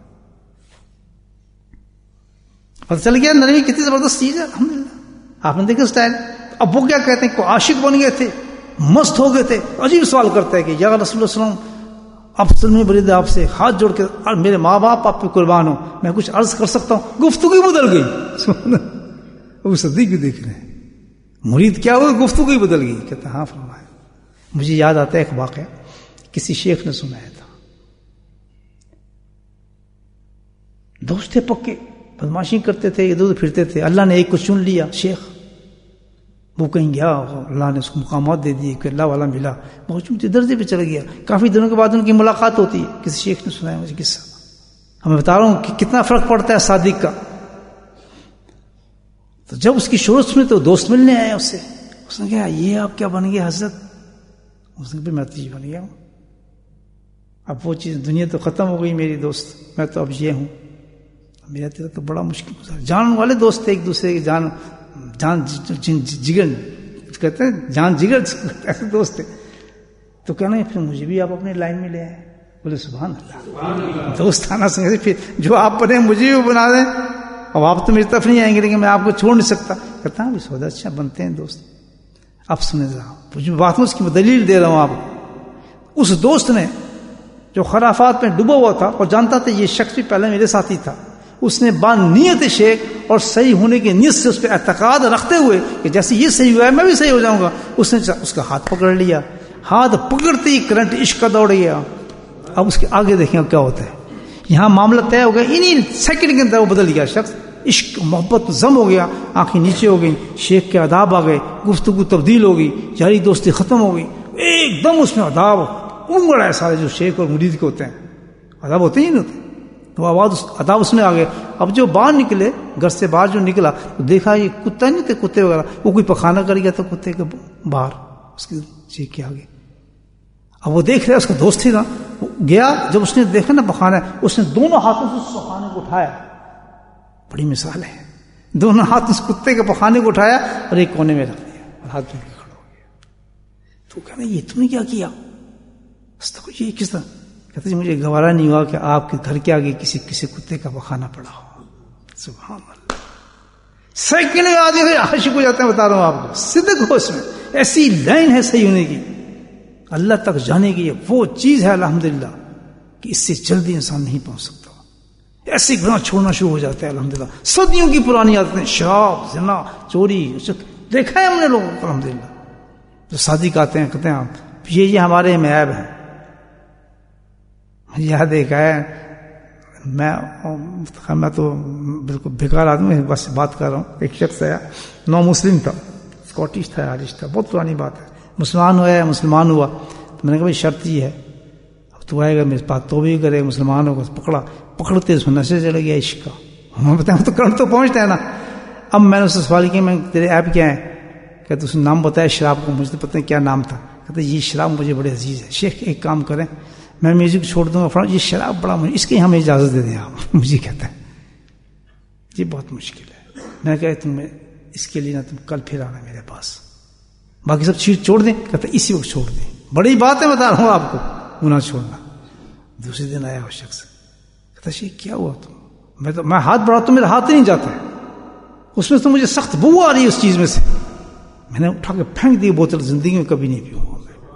پتہ چل گیا نرمی کتنی زبردست چیز ہے. الحمدللہ آپ نے دیکھا اسٹائل. اب وہ کیا کہتے ہیں, کوئی عاشق بن گئے تھے, مست ہو گئے تھے, عجیب سوال کرتے ہیں کہ یا رسول اللہ صلی اللہ علیہ وسلم اب سلمان وریدہ آپ سے ہاتھ جوڑ کے, میرے ماں باپ آپ پہ قربان ہو, میں کچھ عرض کر سکتا ہوں. گفتگو بدل گئی. ابو صدیق بھی دیکھ رہے ہیں مرید کیا ہوا, گفتگو ہی بدل گئی. کہتا ہاں فرمایا. مجھے یاد آتا ہے ایک واقعہ کسی شیخ نے سنایا تھا. دوست تھے پکے, بدماشی کرتے تھے, ادھر ادھر پھرتے تھے. اللہ نے ایک کو چن لیا شیخ, وہ کہیں گیا, اللہ نے اس کو مقامات دے دیے کہ اللہ والا ملا, بہت اونچے درجے پہ چلا گیا. کافی دنوں کے بعد ان کی ملاقات ہوتی ہے. کسی شیخ نے سنایا مجھے قصہ, ہمیں بتا رہا ہوں کہ کتنا فرق پڑتا ہے صادق کا. تو جب اس کی شہرت سنی تو دوست ملنے آیا اس سے. اس نے کہا یہ آپ کیا بن گئے حضرت؟ اس نے کہا میں تو یہ بن گیا ہوں. اب وہ چیز دنیا تو ختم ہو گئی میری دوست, میں تو اب یہ ہوں. میرا تیرا تو بڑا مشکل گزارا. جان والے دوست تھے, ایک دوسرے کے جان جگر کہتے ہیں, جان جگر ایسے دوست تھے. تو کہنا ہے پھر مجھے بھی آپ اپنے لائن میں لے آئے. بولے سبحان اللہ. دوست آنا سنگے پھر جو آپ بنے مجھے بھی بنا دیں. اب آپ تو میری طرف نہیں آئیں گے لیکن میں آپ کو چھوڑ نہیں سکتا. کہتا ہوں سودا اچھا بنتے ہیں دوست. اب سنیں ذرا مجھے بات میں اس کی دلیل دے رہا ہوں آپ. اس دوست نے جو خرافات میں ڈوبا ہوا تھا اور جانتا تھا یہ شخص بھی پہلے میرے ساتھی تھا, اس نے نیت شیخ اور صحیح ہونے کی نیت سے اس پہ اعتقاد رکھتے ہوئے کہ جیسے یہ صحیح ہوا ہے میں بھی صحیح ہو جاؤں گا, اس نے اس کا ہاتھ پکڑ لیا. ہاتھ پکڑتے ہی کرنٹ عشق کا دوڑ گیا. اب اس کے آگے دیکھیں اب کیا ہوتا ہے. یہاں معاملہ طے ہو گیا, انہیں سیکنڈ کے اندر وہ بدل گیا شخص. عشق محبت ضم ہو گیا, آنکھیں نیچے ہو گئی, شیخ کے آداب آ گئے, گفتگو تبدیل ہو گئی, یاری دوستی ختم ہو گئی. ایک دم اس میں آداب انگڑ ہے سارے جو شیخ اور مرید کے ہوتے ہیں. آداب ہوتے ہی نہیں ہوتے. تو آداب اس میں آ گئے. اب جو باہر نکلے, گھر سے باہر جو نکلا تو دیکھا یہ کتا نہیں تھے, کتے وغیرہ, وہ کوئی پخانہ کر گیا تھا کتے کے باہر اس کے شیخ کے آگے. اب وہ دیکھ رہا, اس کا دوست ہی نا, گیا. جب اس نے دیکھا نا پخانہ, اس نے دونوں ہاتھوں سے اس پخانے کو اٹھایا. بڑی مثال ہے. دونوں ہاتھ اس کتے کے پخانے کو اٹھایا اور ایک کونے میں رکھ دیا اور ہاتھ جوڑ کے کھڑا ہو گیا. تو کہنا یہ تم نے کیا کیا؟ یہ کس طرح؟ کہتے ہیں مجھے گوارا نہیں ہوا کہ آپ کے گھر کے آگے کسی کتے کا پخانہ پڑا ہو. سبحان اللہ. سیکنڈ میں آدمی عاشق ہو جاتے ہیں. بتا رہا ہوں آپ کو, صدق ہو اس میں. ایسی لائن ہے صحیح ہونے کی, اللہ تک جانے کی. وہ چیز ہے الحمدللہ کہ اس سے جلدی انسان نہیں پہنچ سکتا. ایسے گناہ چھوڑنا شروع ہو جاتا ہے الحمدللہ. صدیوں کی پرانی عادتیں, شراب, زنا, چوری, دیکھا ہے ہم نے لوگوں کو الحمدللہ. جو صادق آتے ہیں کہتے ہیں یہ ہمارے میں عیب ہے. یہاں دیکھا ہے, میں تو بالکل بیکار آدمی بس بات کر رہا ہوں. ایک شخص آیا, نو مسلم تھا, اسکاٹش تھا, آئرش تھا, بہت پرانی بات ہے. مسلمان ہوا تو میں نے کہا بھائی شرط یہ ہے, اب تو آئے گا میرے پاس تو بھی کرے, مسلمان ہوگا. پکڑتے اس میں نشے چڑھ گیا عشق کا. ہمیں بتایا تو کرنٹ تو پہنچتا ہے نا. اب میں نے اس سے سوال کیا, میں تیرے ایپ کیا ہے؟ کہتے اس نے نام بتایا شراب کو. مجھے تو پتہ نہیں کیا نام تھا. کہتے یہ شراب مجھے بڑے عزیز ہے. شیخ ایک کام کریں, میں میوزک چھوڑ دوں گا, یہ شراب بڑا مجھے, اس کی ہمیں اجازت دے دیں آپ. مجھے کہتا ہے یہ بہت مشکل ہے. میں کہا تم اس کے لیے نا تم کل پھر آنا میرے پاس, باقی سب چیز چھوڑ دیں. کہتا اسی وقت چھوڑ دیں. بڑی بات ہے بتا رہا ہوں آپ کو, گناہ چھوڑنا. دوسرے دن آیا وہ شخص, کہتا شیخ کیا ہوا تم؟ میں ہاتھ بڑھاتا تو میرا ہاتھ ہی نہیں جاتا ہے. اس میں تو مجھے سخت بو آ رہی ہے اس چیز میں سے. میں نے اٹھا کے پھینک دی بوتل. زندگی میں کبھی نہیں پیوں گا.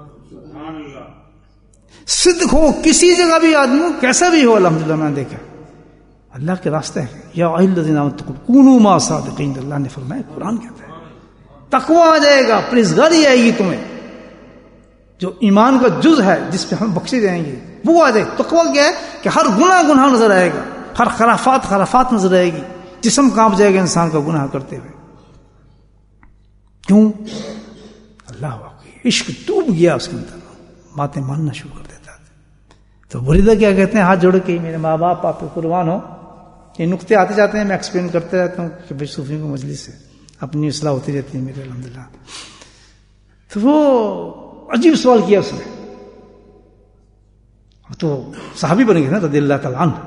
صدق ہو کسی جگہ بھی آدمی ہو, کیسا بھی ہو, الحمدللہ میں نے دیکھا اللہ کے راستے ہے. یا الذین آمنوا کونوا مع الصادقین, اللہ نے فرمایا, قرآن کہتا ہے تقوی آ جائے گا, پرہیزگاری آئے گی تمہیں. جو ایمان کا جز ہے جس پہ ہم بخشے جائیں گے وہ آ جائے. تقوی کیا ہے کہ ہر گناہ نظر آئے گا, ہر خرافات نظر آئے گی, جسم کانپ جائے گا انسان کا گناہ کرتے ہوئے. کیوں؟ اللہ واقعی عشق ڈوب گیا اس کے اندر, باتیں ماننا شروع کر دیتا تھا. تو بریدہ کیا کہتے ہیں, ہاتھ جوڑ کے میرے ماں باپ آپ پہ قربان ہو. یہ نقطے آتے جاتے ہیں, میں ایکسپلین کرتے رہتا ہوں کہ بھائی صوفیوں کی مجلس سے اپنی اصلاح ہوتی رہتی ہے میرے الحمدللہ. تو وہ عجیب سوال کیا اس نے, تو صحابی بن گئے نا رضی اللہ تعالیٰ عنہ.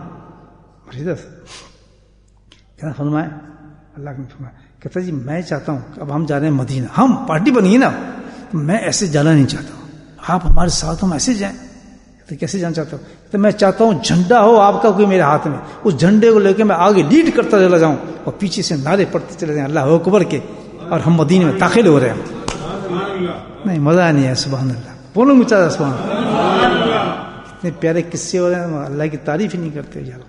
کہنا فرمائے, اللہ نے فرمایا, کہتا جی میں چاہتا ہوں کہ اب ہم جا رہے ہیں مدینہ, ہم پارٹی بنی نا, تو میں ایسے جانا نہیں چاہتا ہوں, آپ ہمارے ساتھ ہم ایسے جائیں. تو کیسے جانا چاہتا ہوں, تو میں چاہتا ہوں جھنڈا ہو آپ کا کوئی میرے ہاتھ میں, اس جھنڈے کو لے کے میں آگے لیڈ کرتا چلا جاؤں اور پیچھے سے نعرے پڑتے چلے جائیں اللہ اکبر کے, اور ہم مدینے میں داخل ہو رہے ہیں. نہیں مزہ نہیں ہے, سبحان اللہ, بولوں گے چاہتا سبحان اللہ. اتنے پیارے قصے ہو رہے ہیں, اللہ کی تعریف ہی نہیں کرتے یار.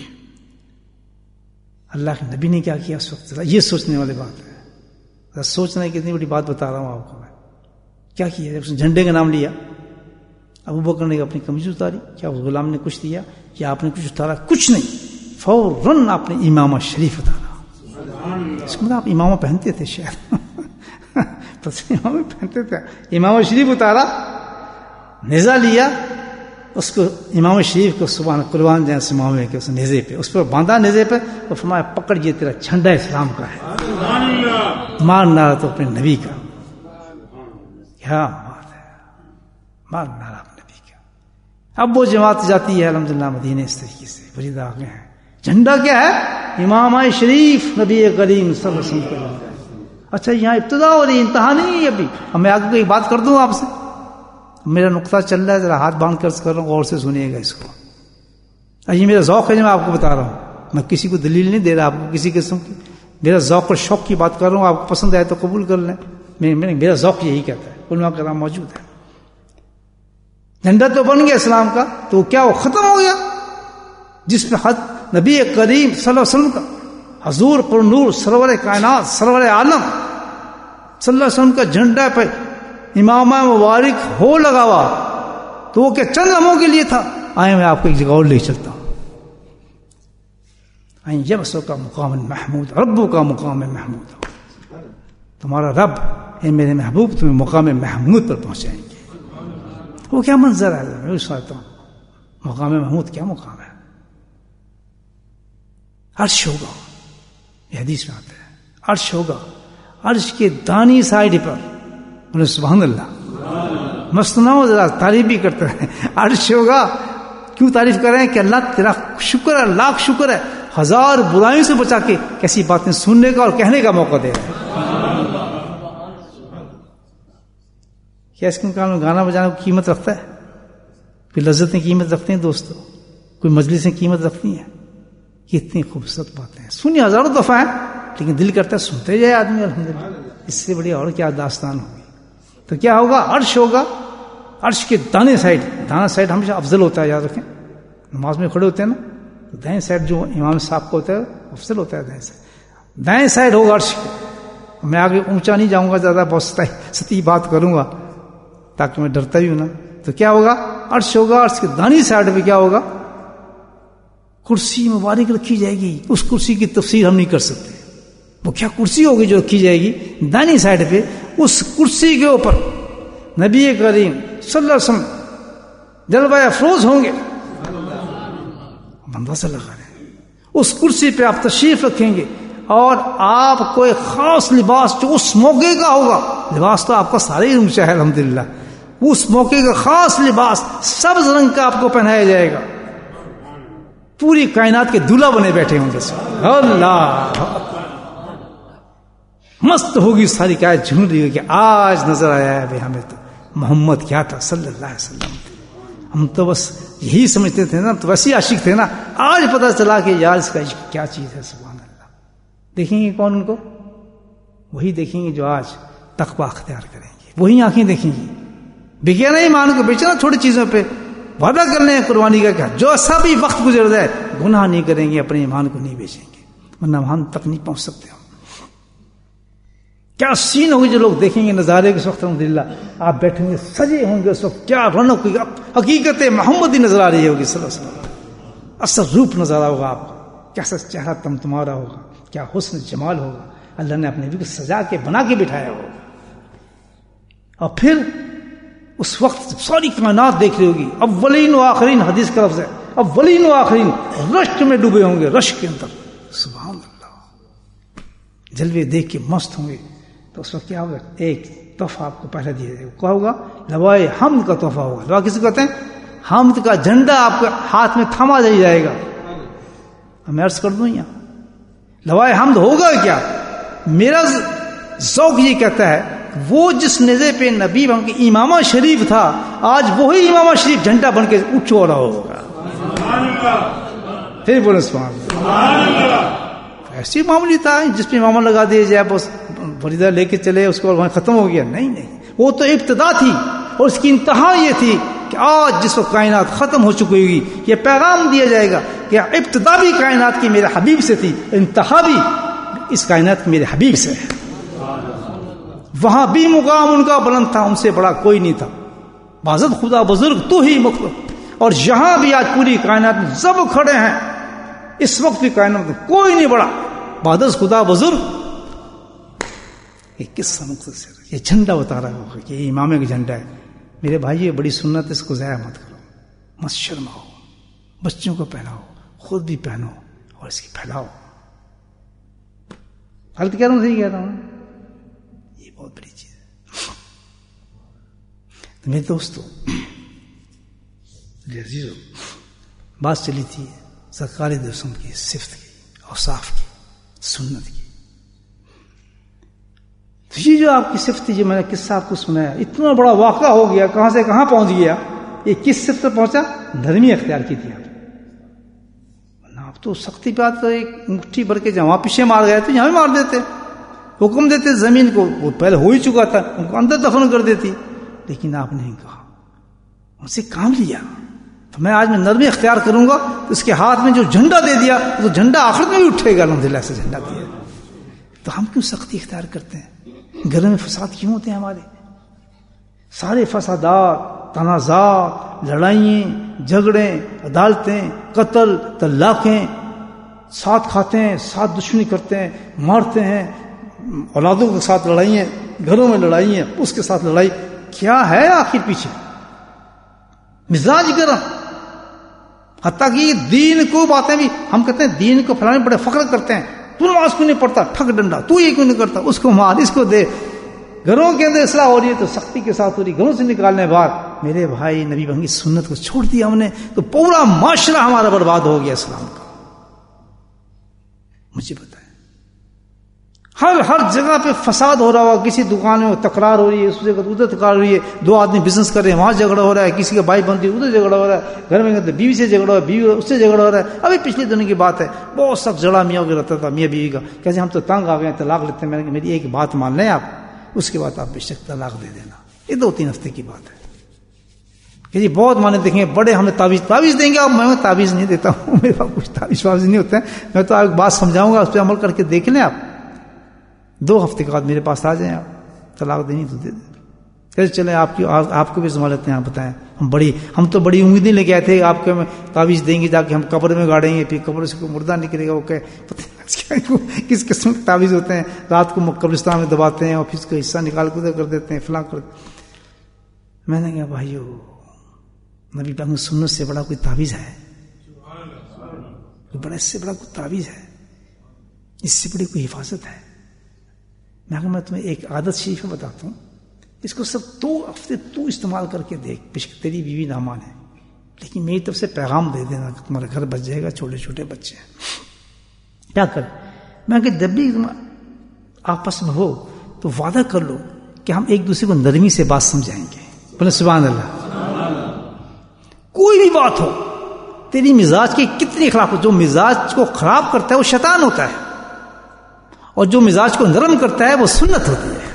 اللہ کے نبی نے کیا کیا اس وقت, یہ سوچنے والی بات ہے. سوچنا ہے کتنی بڑی بات بتا رہا ہوں آپ کو میں. کیا کیا جب اس نے جھنڈے کا نام لیا, ابو بکر نے اپنی قمیض اتاری, کیا اس غلام نے کچھ دیا یا آپ نے کچھ اتارا, کچھ نہیں, فوراً آپ نے امامہ شریف اتارا. اس کو آپ امامہ پہنتے تھے شاید, امامہ پہنتے تھے, امامہ شریف اتارا, نیزہ لیا, اس کو امام شریف کو سبحان قربان جائیں اس امام کے اس نیزے پہ, اس پر باندھا نیزے پہ, اور فرمایا پکڑ یہ تیرا جھنڈا اسلام کا ہے, مارنا تو اپنے نبی کا. کیا بات ہے, مارنا اپنے نبی کا. اب وہ جماعت جاتی ہے الحمدللہ مدینے اس طریقے سے, بریدہ آ گئے ہیں. جھنڈا کیا ہے, امام شریف نبی کریم صلی اللہ علیہ وسلم. اچھا یہاں ابتدا ہو رہی, انتہا نہیں ہے ابھی. اب میں آگے کوئی بات کر دوں آپ سے, میرا نقطہ چل رہا ہے, ذرا ہاتھ باندھ کر کر رہا ہوں, غور سے سنیے گا اس کو. یہ میرا ذوق ہے جو میں آپ کو بتا رہا ہوں, میں کسی کو دلیل نہیں دے رہا آپ کو کسی قسم کی, میرا ذوق اور شوق کی بات کر رہا ہوں. آپ کو پسند آئے تو قبول کر لیں, میرا ذوق یہی کہتا ہے. علماء کرام موجود ہے. جھنڈا تو بن گیا اسلام کا, تو کیا وہ ختم ہو گیا جس پہ حد نبی کریم صلی اللہ علیہ وسلم کا, حضور پر نور سرور کائنات سرور عالم صلی اللہ علیہ وسلم کا جھنڈا پہ امامہ مبارک ہو لگا ہوا, تو وہ کیا چند لمحوں کے لیے تھا. آئے میں آپ کو ایک جگہ اور لے چلتا ہوں. آئیں یبسو کا مقام محمود, ربو کا مقام محمود, تمہارا رب اے میرے محبوب تمہیں مقام محمود پر پہنچائیں گے. وہ کیا منظر ہے, میں سوچتا ہوں مقام محمود کیا مقام ہے. عرش ہوگا, یہ حدیث میں آتا ہے, عرش ہوگا, عرش کے دانی سائڈ پر, سبحان اللہ, مستناؤ ذرا تعریف بھی کرتے ہیں. عرش ہوگا, کیوں تعریف کر رہے ہیں کہ اللہ تیرا شکر ہے, لاکھ شکر ہے, ہزار برائیوں سے بچا کے کیسی باتیں سننے کا اور کہنے کا موقع دے رہے ہیں. کیا اس کے مقام میں گانا بجانا کو قیمت رکھتا ہے؟ کوئی لذتیں قیمت رکھتے ہیں دوستو, کوئی مجلسیں قیمت رکھتی ہیں؟ یہ اتنی خوبصورت باتیں ہیں, سنی ہزاروں دفعہ ہیں, لیکن دل کرتا ہے سنتے جائے آدمی. الحمدللہ, اس سے بڑی اور کیا داستان ہوگی. تو کیا ہوگا, عرش ہوگا, عرش کے دانے سائڈ, دانا سائڈ ہمیشہ افضل ہوتا ہے, یاد رکھیں. نماز میں کھڑے ہوتے ہیں نا, تو دائیں سائڈ جو امام صاحب کو ہوتا ہے افضل ہوتا ہے دائیں سائڈ. دائیں سائڈ ہوگا عرش کے. میں آگے اونچا نہیں جاؤں گا زیادہ, بہت سطحی بات کروں گا تاکہ میں ڈرتا بھی ہوں نا. تو کیا ہوگا, عرش ہوگا, عرش کے دانی سائڈ پہ کیا ہوگا, کرسی مبارک رکھی جائے گی. اس کرسی کی تفسیر ہم نہیں کر سکتے. وہ کیا کرسی ہوگی جو رکھی جائے گی دانی سائڈ پہ. اس کرسی کے اوپر نبی کریم صلی اللہ علیہ وسلم جلوہ افروز ہوں گے. بندہ سے لگا رہے ہیں, اس کرسی پہ آپ تشریف رکھیں گے, اور آپ کو ایک خاص لباس جو اس موقع کا ہوگا, لباس تو آپ کا سارے ہی اونچا ہے الحمدللہ, اس موقع کا خاص لباس سبز رنگ کا آپ کو پہنایا جائے گا. پوری کائنات کے دلہا بنے بیٹھے ہوں گے. اللہ مست ہوگی ساری کائنات, جھوم رہی ہوگی کہ آج نظر آیا ہے بھائی ہمیں تو محمد کیا تھا صلی اللہ علیہ وسلم. ہم تو بس یہی سمجھتے تھے نا, تو ویسے عاشق تھے نا, آج پتہ چلا کہ یار اس کا عشق کیا چیز ہے. سبحان اللہ. دیکھیں گے کون ان کو, وہی دیکھیں گے جو آج تقویٰ اختیار کریں گے, وہی آنکھیں دیکھیں گی. بکیا نہیں ایمان کو بیچنا, چھوٹی چیزوں پہ وعدہ کر لیں قربانی کا, کیا جو ایسا بھی وقت گزر جائے گناہ نہیں کریں گے, اپنے ایمان کو نہیں بیچیں گے, ورنہ ہم تک نہیں پہنچ سکتے. ہم کیا سین ہوگی جو لوگ دیکھیں گے نظارے کے وقت, الحمدللہ آپ بیٹھیں گے سجے ہوں گے اس وقت, کیا رونق ہوگی, حقیقت محمدی نظر آ رہی ہوگی صلی اللہ علیہ وسلم. اصل روپ نظر آ ہوگا آپ کو, کیسا چہرہ تمہارا ہوگا, کیا حسن جمال ہوگا. اللہ نے اپنے نبی کو سجا کے بنا کے بٹھایا ہوگا. اور پھر اس وقت ساری کائنات دیکھ رہی ہوگی، اولین و آخرین، حدیث کا لفظ ہے، اولین و آخرین رشک میں ڈوبے ہوں گے، رشک کے اندر، سبحان اللہ، جلوے دیکھ کے مست ہوں گے. تو اس وقت کیا ہوگا؟ ایک تحفہ آپ کو پہلے دیا جائے گا. کیا ہوگا؟ لوائے حمد کا تحفہ ہوگا. لوا کسی کو کہتے ہیں؟ حمد کا جھنڈا آپ کے ہاتھ میں تھما دیا جائے گا. میں عرض کر دوں یہاں لوائے حمد ہوگا کیا؟ میرا ذوق یہ کہتا ہے وہ جس نیزے پہ نبی بن کے امامہ شریف تھا، آج وہی امامہ شریف جھنڈا بن کے اٹھ رہا ہوگا. پھر بولے سبحان اللہ. ایسی معمولی تھا جس پہ امامہ لگا دیا جائے، بس فریضہ لے کے چلے، اس کو وہاں ختم ہو گیا. نہیں نہیں، وہ تو ابتدا تھی، اور اس کی انتہا یہ تھی کہ آج جس وقت کائنات ختم ہو چکی ہوگی، یہ پیغام دیا جائے گا کہ ابتدا بھی کائنات کی میرے حبیب سے تھی، انتہا بھی اس کائنات کی میرے حبیب سے ہے. وہاں بھی مقام ان کا بلند تھا، ان سے بڑا کوئی نہیں تھا. بازد خدا بزرگ تو ہی مخلوق. اور یہاں بھی آج پوری کائنات میں سب کھڑے ہیں، اس وقت بھی کائنات میں کوئی نہیں بڑا. بازد خدا بزرگ. یہ کس مقصد سے یہ جھنڈا بتا رہا ہوگا کہ یہ امام کا جھنڈا ہے. میرے بھائی یہ بڑی سنت، اس کو ضائع مت کرو، مت شرماؤ، بچوں کو پہناؤ، خود بھی پہنو اور اس کی پھیلاؤ. غلط کہہ رہا ہوں؟ صحیح کہہ رہا ہوں؟ یہ بہت بڑی چیز ہے. تو میرے دوستو، عزیزو، بات چلی تھی سرکار دوستوں کی صفت کی، اوصاف کی، سنت کی. تو یہ جو آپ کی صفت تھی، جو میں نے قصہ آپ کو سنایا، اتنا بڑا واقعہ ہو گیا، کہاں سے کہاں پہنچ گیا. یہ کس صفت پر پہنچا؟ نرمی اختیار کی تھی آپ. آپ تو سختی پہ آتے، ایک مٹھی بھر کے جہاں پیچھے مار گئے تو یہاں بھی مار دیتے. حکم دیتے زمین کو، وہ پہلے ہو ہی چکا تھا، ان کو اندر دفن کر دیتی. لیکن آپ نے کہا، ان سے کام لیا. تو میں آج میں نرمی اختیار کروں گا، تو اس کے ہاتھ میں جو جھنڈا دے دیا، تو جھنڈا آخرت میں بھی اٹھے گا. الحمدللہ سے جھنڈا دیا. تو ہم کیوں سختی اختیار کرتے ہیں؟ گھر میں فساد کیوں ہوتے ہیں ہمارے؟ سارے فسادات، تنازعات، لڑائیں، جھگڑے، عدالتیں، قتل، طلاقیں، ساتھ کھاتے ہیں، ساتھ دشمنی کرتے ہیں، مارتے ہیں، اولادوں کے ساتھ لڑائیں، گھروں میں لڑائیں، اس کے ساتھ لڑائی. کیا ہے آخر پیچھے؟ مزاج گرم. حتیٰ کہ دین کو باتیں بھی ہم کہتے ہیں، دین کو پھیلانے بڑے فخر کرتے ہیں. تو نماز کیوں نہیں پڑھتا؟ ٹھگ ڈنڈا. تو یہ کیوں نہیں کرتا؟ اس کو مار، اس کو دے. گھروں کے اندر اصلاح ہو رہی ہے تو سختی کے ساتھ ہو رہی. گھروں سے نکالنے بعد میرے بھائی نبی بھنگی سنت کو چھوڑ دیا ہم نے، تو پورا معاشرہ ہمارا برباد ہو گیا اسلام کا. مجھے بتائیں، ہر جگہ پہ فساد ہو رہا ہوا. کسی دکان میں تکرار ہو رہی ہے، اس جگہ ادھر تکرار ہو رہی ہے. دو آدمی بزنس کر رہے ہیں، وہاں جھگڑا ہو رہا ہے. کسی کا بھائی بندی ادھر جھگڑا ہو رہا ہے. گھر میں بیوی سے جھگڑا ہو رہا ہے، بیوی اس سے جھگڑا ہو رہا ہے. ابھی پچھلے دنوں کی بات ہے، بہت سخت جھگڑا میاں کے رہتا تھا، میاں بیوی کا. کیسے ہم تو تنگ آ گئے، طلاق لیتے ہیں. میں نے کہا میری ایک بات مان لیں آپ، اس کے بعد آپ بے شک طلاق دے دینا. یہ 2-3 ہفتے کی بات ہے کہ جی بہت مانے دیکھیں بڑے ہمیں تعویذ دیں گے. اب میں تعویذ نہیں دیتا ہوں، میرے پاس کچھ تعویذ نہیں ہوتا ہے. میں تو آپ بات سمجھاؤں گا، اس پہ عمل کر کے دیکھ لیں. آپ 2 ہفتے کے بعد میرے پاس آ جائیں. آپ طلاق دینی تو دے دیں. کیسے چلیں آپ کو بھی سنبھال لیتے ہیں. آپ بتائیں، ہم تو بڑی امیدیں لے کے آئے تھے آپ کو تعویذ دیں گے، جا کے ہم قبر میں گاڑیں گے، پھر قبر سے کوئی مردہ نکلے گا. وہ کہ کس قسم کے تعویذ ہوتے ہیں، رات کو قبرستان میں دباتے ہیں اور پھر اس کا حصہ نکال کے ادھر کر دیتے ہیں، فلاں کر. میں نے کہا بھائیو، نبی پاک کی سنت سے بڑا کوئی تعویذ ہے؟ بڑا اس سے بڑا کوئی تعویذ ہے؟ اس سے بڑی کوئی حفاظت ہے؟ میں تمہیں ایک عادت شریف بتاتا ہوں، اس کو صرف 2 ہفتے تو استعمال کر کے دیکھ. بشک تیری بیوی نہ مانے، لیکن میری طرف سے پیغام دے دینا کہ تمہارا گھر بچ جائے گا. چھوٹے چھوٹے بچے ہیں، کیا کر؟ میں کہ جب بھی آپس میں ہو تو وعدہ کر لو کہ ہم ایک دوسرے کو نرمی سے بات سمجھائیں گے. بولے سبحان اللہ. کوئی بھی بات ہو، تیری مزاج کے کتنی خلاف ہو. جو مزاج کو خراب کرتا ہے وہ شیطان ہوتا ہے، اور جو مزاج کو نرم کرتا ہے وہ سنت ہوتی ہے.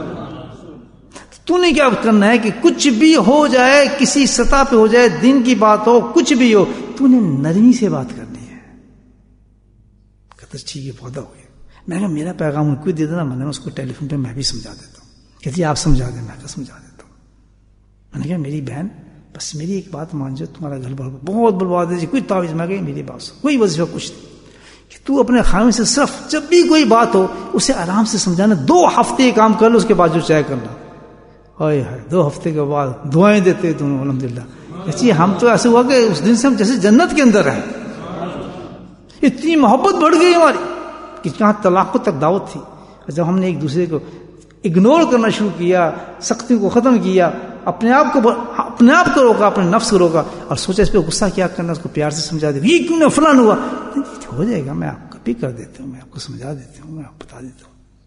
تو نے کیا کرنا ہے کہ کچھ بھی ہو جائے، کسی سطح پہ ہو جائے، دین کی بات ہو، کچھ بھی ہو، تو نے نرمی سے بات کرنی ہے. کہتا ٹھیک ہے، پودا ہو گیا. میں کہا میرا پیغام ان کو دے دینا. میں نے اس کو ٹیلی فون پہ میں بھی سمجھا دیتا ہوں. کہتی آپ سمجھا دیں. میں سمجھا دیتا ہوں. میں نے کہا میری بہن بس میری ایک بات مان جاؤ، تمہارا گھر بہت برباد ہے. کوئی تعویذ میں گئی میری بات سن، کوئی وظیفہ کچھ نہیں، کہ تو اپنے خامن سے صرف جب بھی کوئی بات ہو اسے آرام سے سمجھانا. 2 ہفتے کام کر لو، اس کے بعد جو چاہے کرنا. اوئے ہے 2 ہفتے کے بعد دعائیں دیتے دونوں الحمدللہ. اچھی ہم تو ایسے ہوا کہ اس دن سے ہم جیسے جنت کے اندر ہیں. اتنی محبت بڑھ گئی ہماری کہ جہاں طلاق تک دعوت تھی. جب ہم نے ایک دوسرے کو اگنور کرنا شروع کیا، سختی کو ختم کیا، اپنے آپ کو روکا، اپنے نفس کو روکا، اور سوچا اس پہ غصہ کیا کرنا، اس کو پیار سے سمجھا دے. یہ کیوں نہ فلان ہوا، ہو جائے گا، میں آپ کو بھی کر دیتا ہوں، میں آپ کو سمجھا دیتا ہوں، میں آپ بتا دیتا ہوں.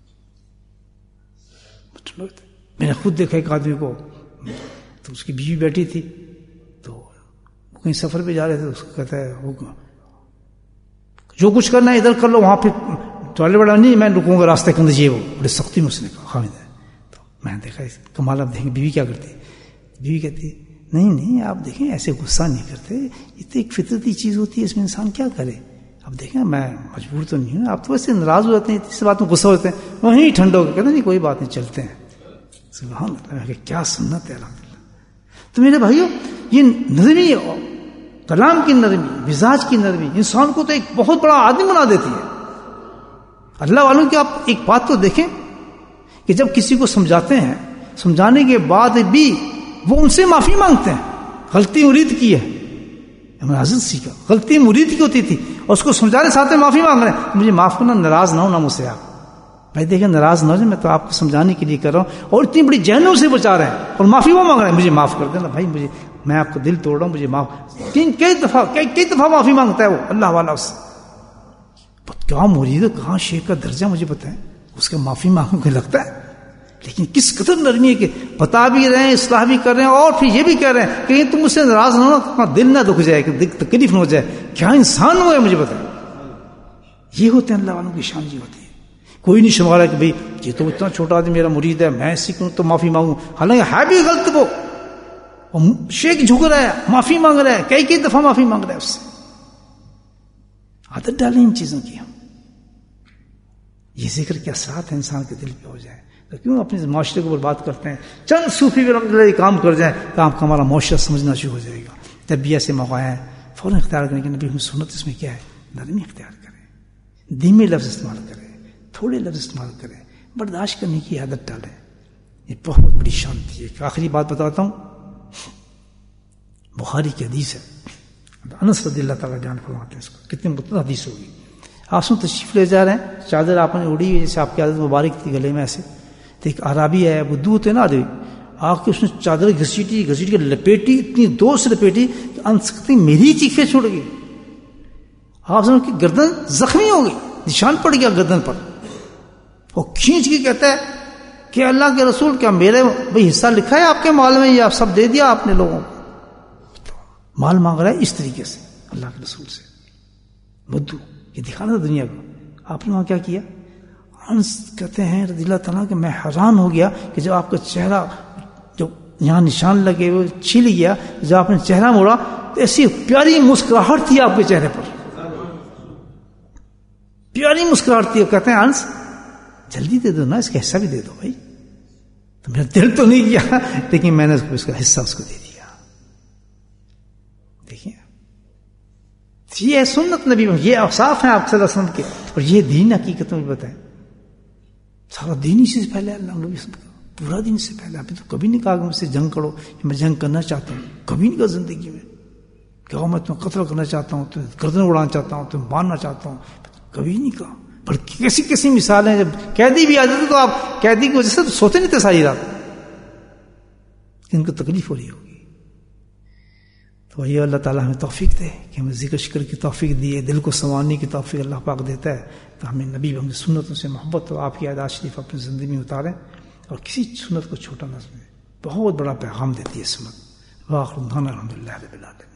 میں نے خود دیکھا ایک آدمی کو، تو اس کی بیوی بیٹھی تھی، تو وہ کہیں سفر پہ جا رہے تھے. اس کو کہتا ہے وہ جو کچھ کرنا ہے ادھر کر لو، وہاں پہ ٹوائلٹ والا نہیں، میں رکوں گا راستے کے اندر. یہ وہ بڑی سختی میں اس نے کہا خامد ہے. تو میں نے دیکھا کمال. آپ دیکھیں بیوی کیا کرتی ہے. بیوی کہتی ہے نہیں آپ دیکھیں ایسے غصہ نہیں کرتے، یہ تو ایک فطرتی چیز ہوتی ہے، اس میں انسان کیا کرے. اب دیکھیں میں مجبور تو نہیں ہوں، آپ تو ویسے ناراض ہو جاتے ہیں، اس بات میں غصہ ہوتے ہیں، وہیں ٹھنڈا ہو کے کہتے نہیں کوئی بات نہیں، چلتے ہیں. سبحان اللہ، کیا سنت ہے الحمدللہ. تو میرے بھائیو، یہ نرمی، کلام کی نرمی، مزاج کی نرمی انسان کو تو ایک بہت بڑا آدمی بنا دیتی ہے. اللہ والوں کی آپ ایک بات تو دیکھیں کہ جب کسی کو سمجھاتے ہیں، سمجھانے کے بعد بھی وہ ان سے معافی مانگتے ہیں. غلطی مرید کی ہے، ہمیں حضرت سیکھا، غلطی مرید کی ہوتی تھی، اور اس کو سمجھانے ساتھ میں معافی مانگ رہے ہیں. مجھے معاف کرنا، ناراض نہ ہونا مجھ سے. آپ بھائی دیکھیں ناراض نہ ہو جائے، میں تو آپ کو سمجھانے کے لیے کر رہا ہوں، اور اتنی بڑی جہنم سے بچا رہے ہیں، اور معافی وہ مانگ رہے ہیں، مجھے معاف کر دینا بھائی، مجھے، میں آپ کو دل توڑ رہا ہوں، مجھے معاف. کئی دفعہ معافی مانگتا ہے وہ اللہ والا اس سے. کیا مرید ہے، کہاں شیخ کا درجہ مجھے بتائیں، اس کا معافی مانگوں کے لگتا ہے. لیکن کس قدر نرمی ہے کہ بتا بھی رہے ہیں، اصلاح بھی کر رہے ہیں، اور پھر یہ بھی کہہ رہے ہیں کہ تم مجھ سے ناراض نہ ہونا، دل نہ دکھ جائے، کہ تکلیف نہ ہو جائے. کیا انسان ہوا ہے مجھے بتائیں. یہ ہوتے ہیں اللہ والوں کی شان. یہ ہوتی ہے. کوئی نہیں شمارا کہ بھئی یہ تو اتنا چھوٹا آدمی میرا مرید ہے، میں اسی کو تو معافی مانگوں، حالانکہ ہے بھی غلط. وہ شیخ جھک رہا ہے، معافی مانگ رہا ہے، کئی دفعہ معافی مانگ رہا ہے اس سے. عادت ڈالیں ان چیزوں کی. ہم یہ ذکر کے اثرات ہیں انسان کے دل پہ ہو جائے تو کیوں اپنے معاشرے کو برباد کرتے ہیں. چند صوفی بھی الحمدللہ یہ کام کر جائیں تو آپ کا ہمارا معاشرہ سمجھنا شروع ہو جائے گا. جب بھی ایسے موقع ہیں فوراً اختیار کریں کہ نبی ہم سنت اس میں کیا ہے، نرمی اختیار کریں، دھیمے لفظ استعمال کریں، تھوڑے لفظ استعمال کریں، برداشت کرنے کی عادت ڈالیں. یہ بہت بڑی شانتی ہے. ایک آخری بات بتاتا ہوں، بخاری کی حدیث ہے، انس رضی اللہ تعالیٰ جان فرماتے ہیں، اس کو کتنی مطلع حدیث ہوگی. آپ سن تشریف لے جا رہے ہیں، چادر آپ نے اڑی ہوئی جیسے آپ کی عادت مبارک تھی گلے میں ایسے، تو ایک عرابی ہے، بدو ہوتے نا آدمی، آ کے اس نے چادر گھسیٹی کے لپیٹی، اتنی دور سے لپیٹی کہ انس کہتے میری چیخیں چھوڑ گئی. آپ سن کی گردن زخمی ہو گئی، نشان پڑ گیا گردن پر. وہ کھینچ کے کہتا ہے کہ اللہ کے رسول کیا میرے بھائی حصہ لکھا ہے آپ کے مال میں، یہ آپ سب دے دیا آپ نے لوگوں کو. مال مانگ رہا ہے اس طریقے سے اللہ کے رسول سے. بدو یہ دکھانا تھا دنیا کو. آپ نے وہاں کیا کیا؟ انس کہتے ہیں رضی اللہ تعالیٰ کہ میں حیران ہو گیا کہ جب آپ کا چہرہ جو یہاں نشان لگے وہ چھل گیا، جب آپ نے چہرہ موڑا تو ایسی پیاری مسکراہٹ تھی آپ کے چہرے پر، پیاری مسکراہٹ تھی. کہتے ہیں انس جلدی دے دو نا، اس کا حصہ بھی دے دو بھائی. تو میرا دل تو نہیں کیا، لیکن میں نے اس کا حصہ اس کو دے دیا. دیکھیے یہ سنت نبی، یہ اوصاف ہیں آپ صلی اللہ علیہ وسلم کے، اور یہ دین حقیقت میں بتائیں. سارا دین اسی سے پہلے اللہ نبی پورا دین سے پہلے. آپ نے تو کبھی نہیں کہا کہ مجھ سے جنگ کرو، میں جنگ کرنا چاہتا ہوں، کبھی نہیں کہا زندگی میں. کہ میں تمہیں قتل کرنا چاہتا ہوں، تمہیں گردن اڑانا چاہتا ہوں، تمہیں مارنا چاہتا ہوں، کبھی نہیں کہا. بلکہ کیسی مثالیں، جب قیدی بھی آ جاتے تو آپ قیدی کی وجہ سے تو سوتے نہیں تھے ساری رات، ان کو تکلیف ہو رہی ہوگی. تو یہ اللہ تعالیٰ ہمیں توفیق دے کہ ہمیں ذکر شکر کی توفیق دیے، دل کو سنوارنے کی توفیق اللہ پاک دیتا ہے. تو ہمیں نبی ہم سنتوں سے محبت اور آپ کی عادات شریف اپنی زندگی میں اتاریں، اور کسی سنت کو چھوٹا نہ سمجھیں. بہت بڑا پیغام دیتی ہے سنت. واخر دعوانا الحمدللہ رب العالمین.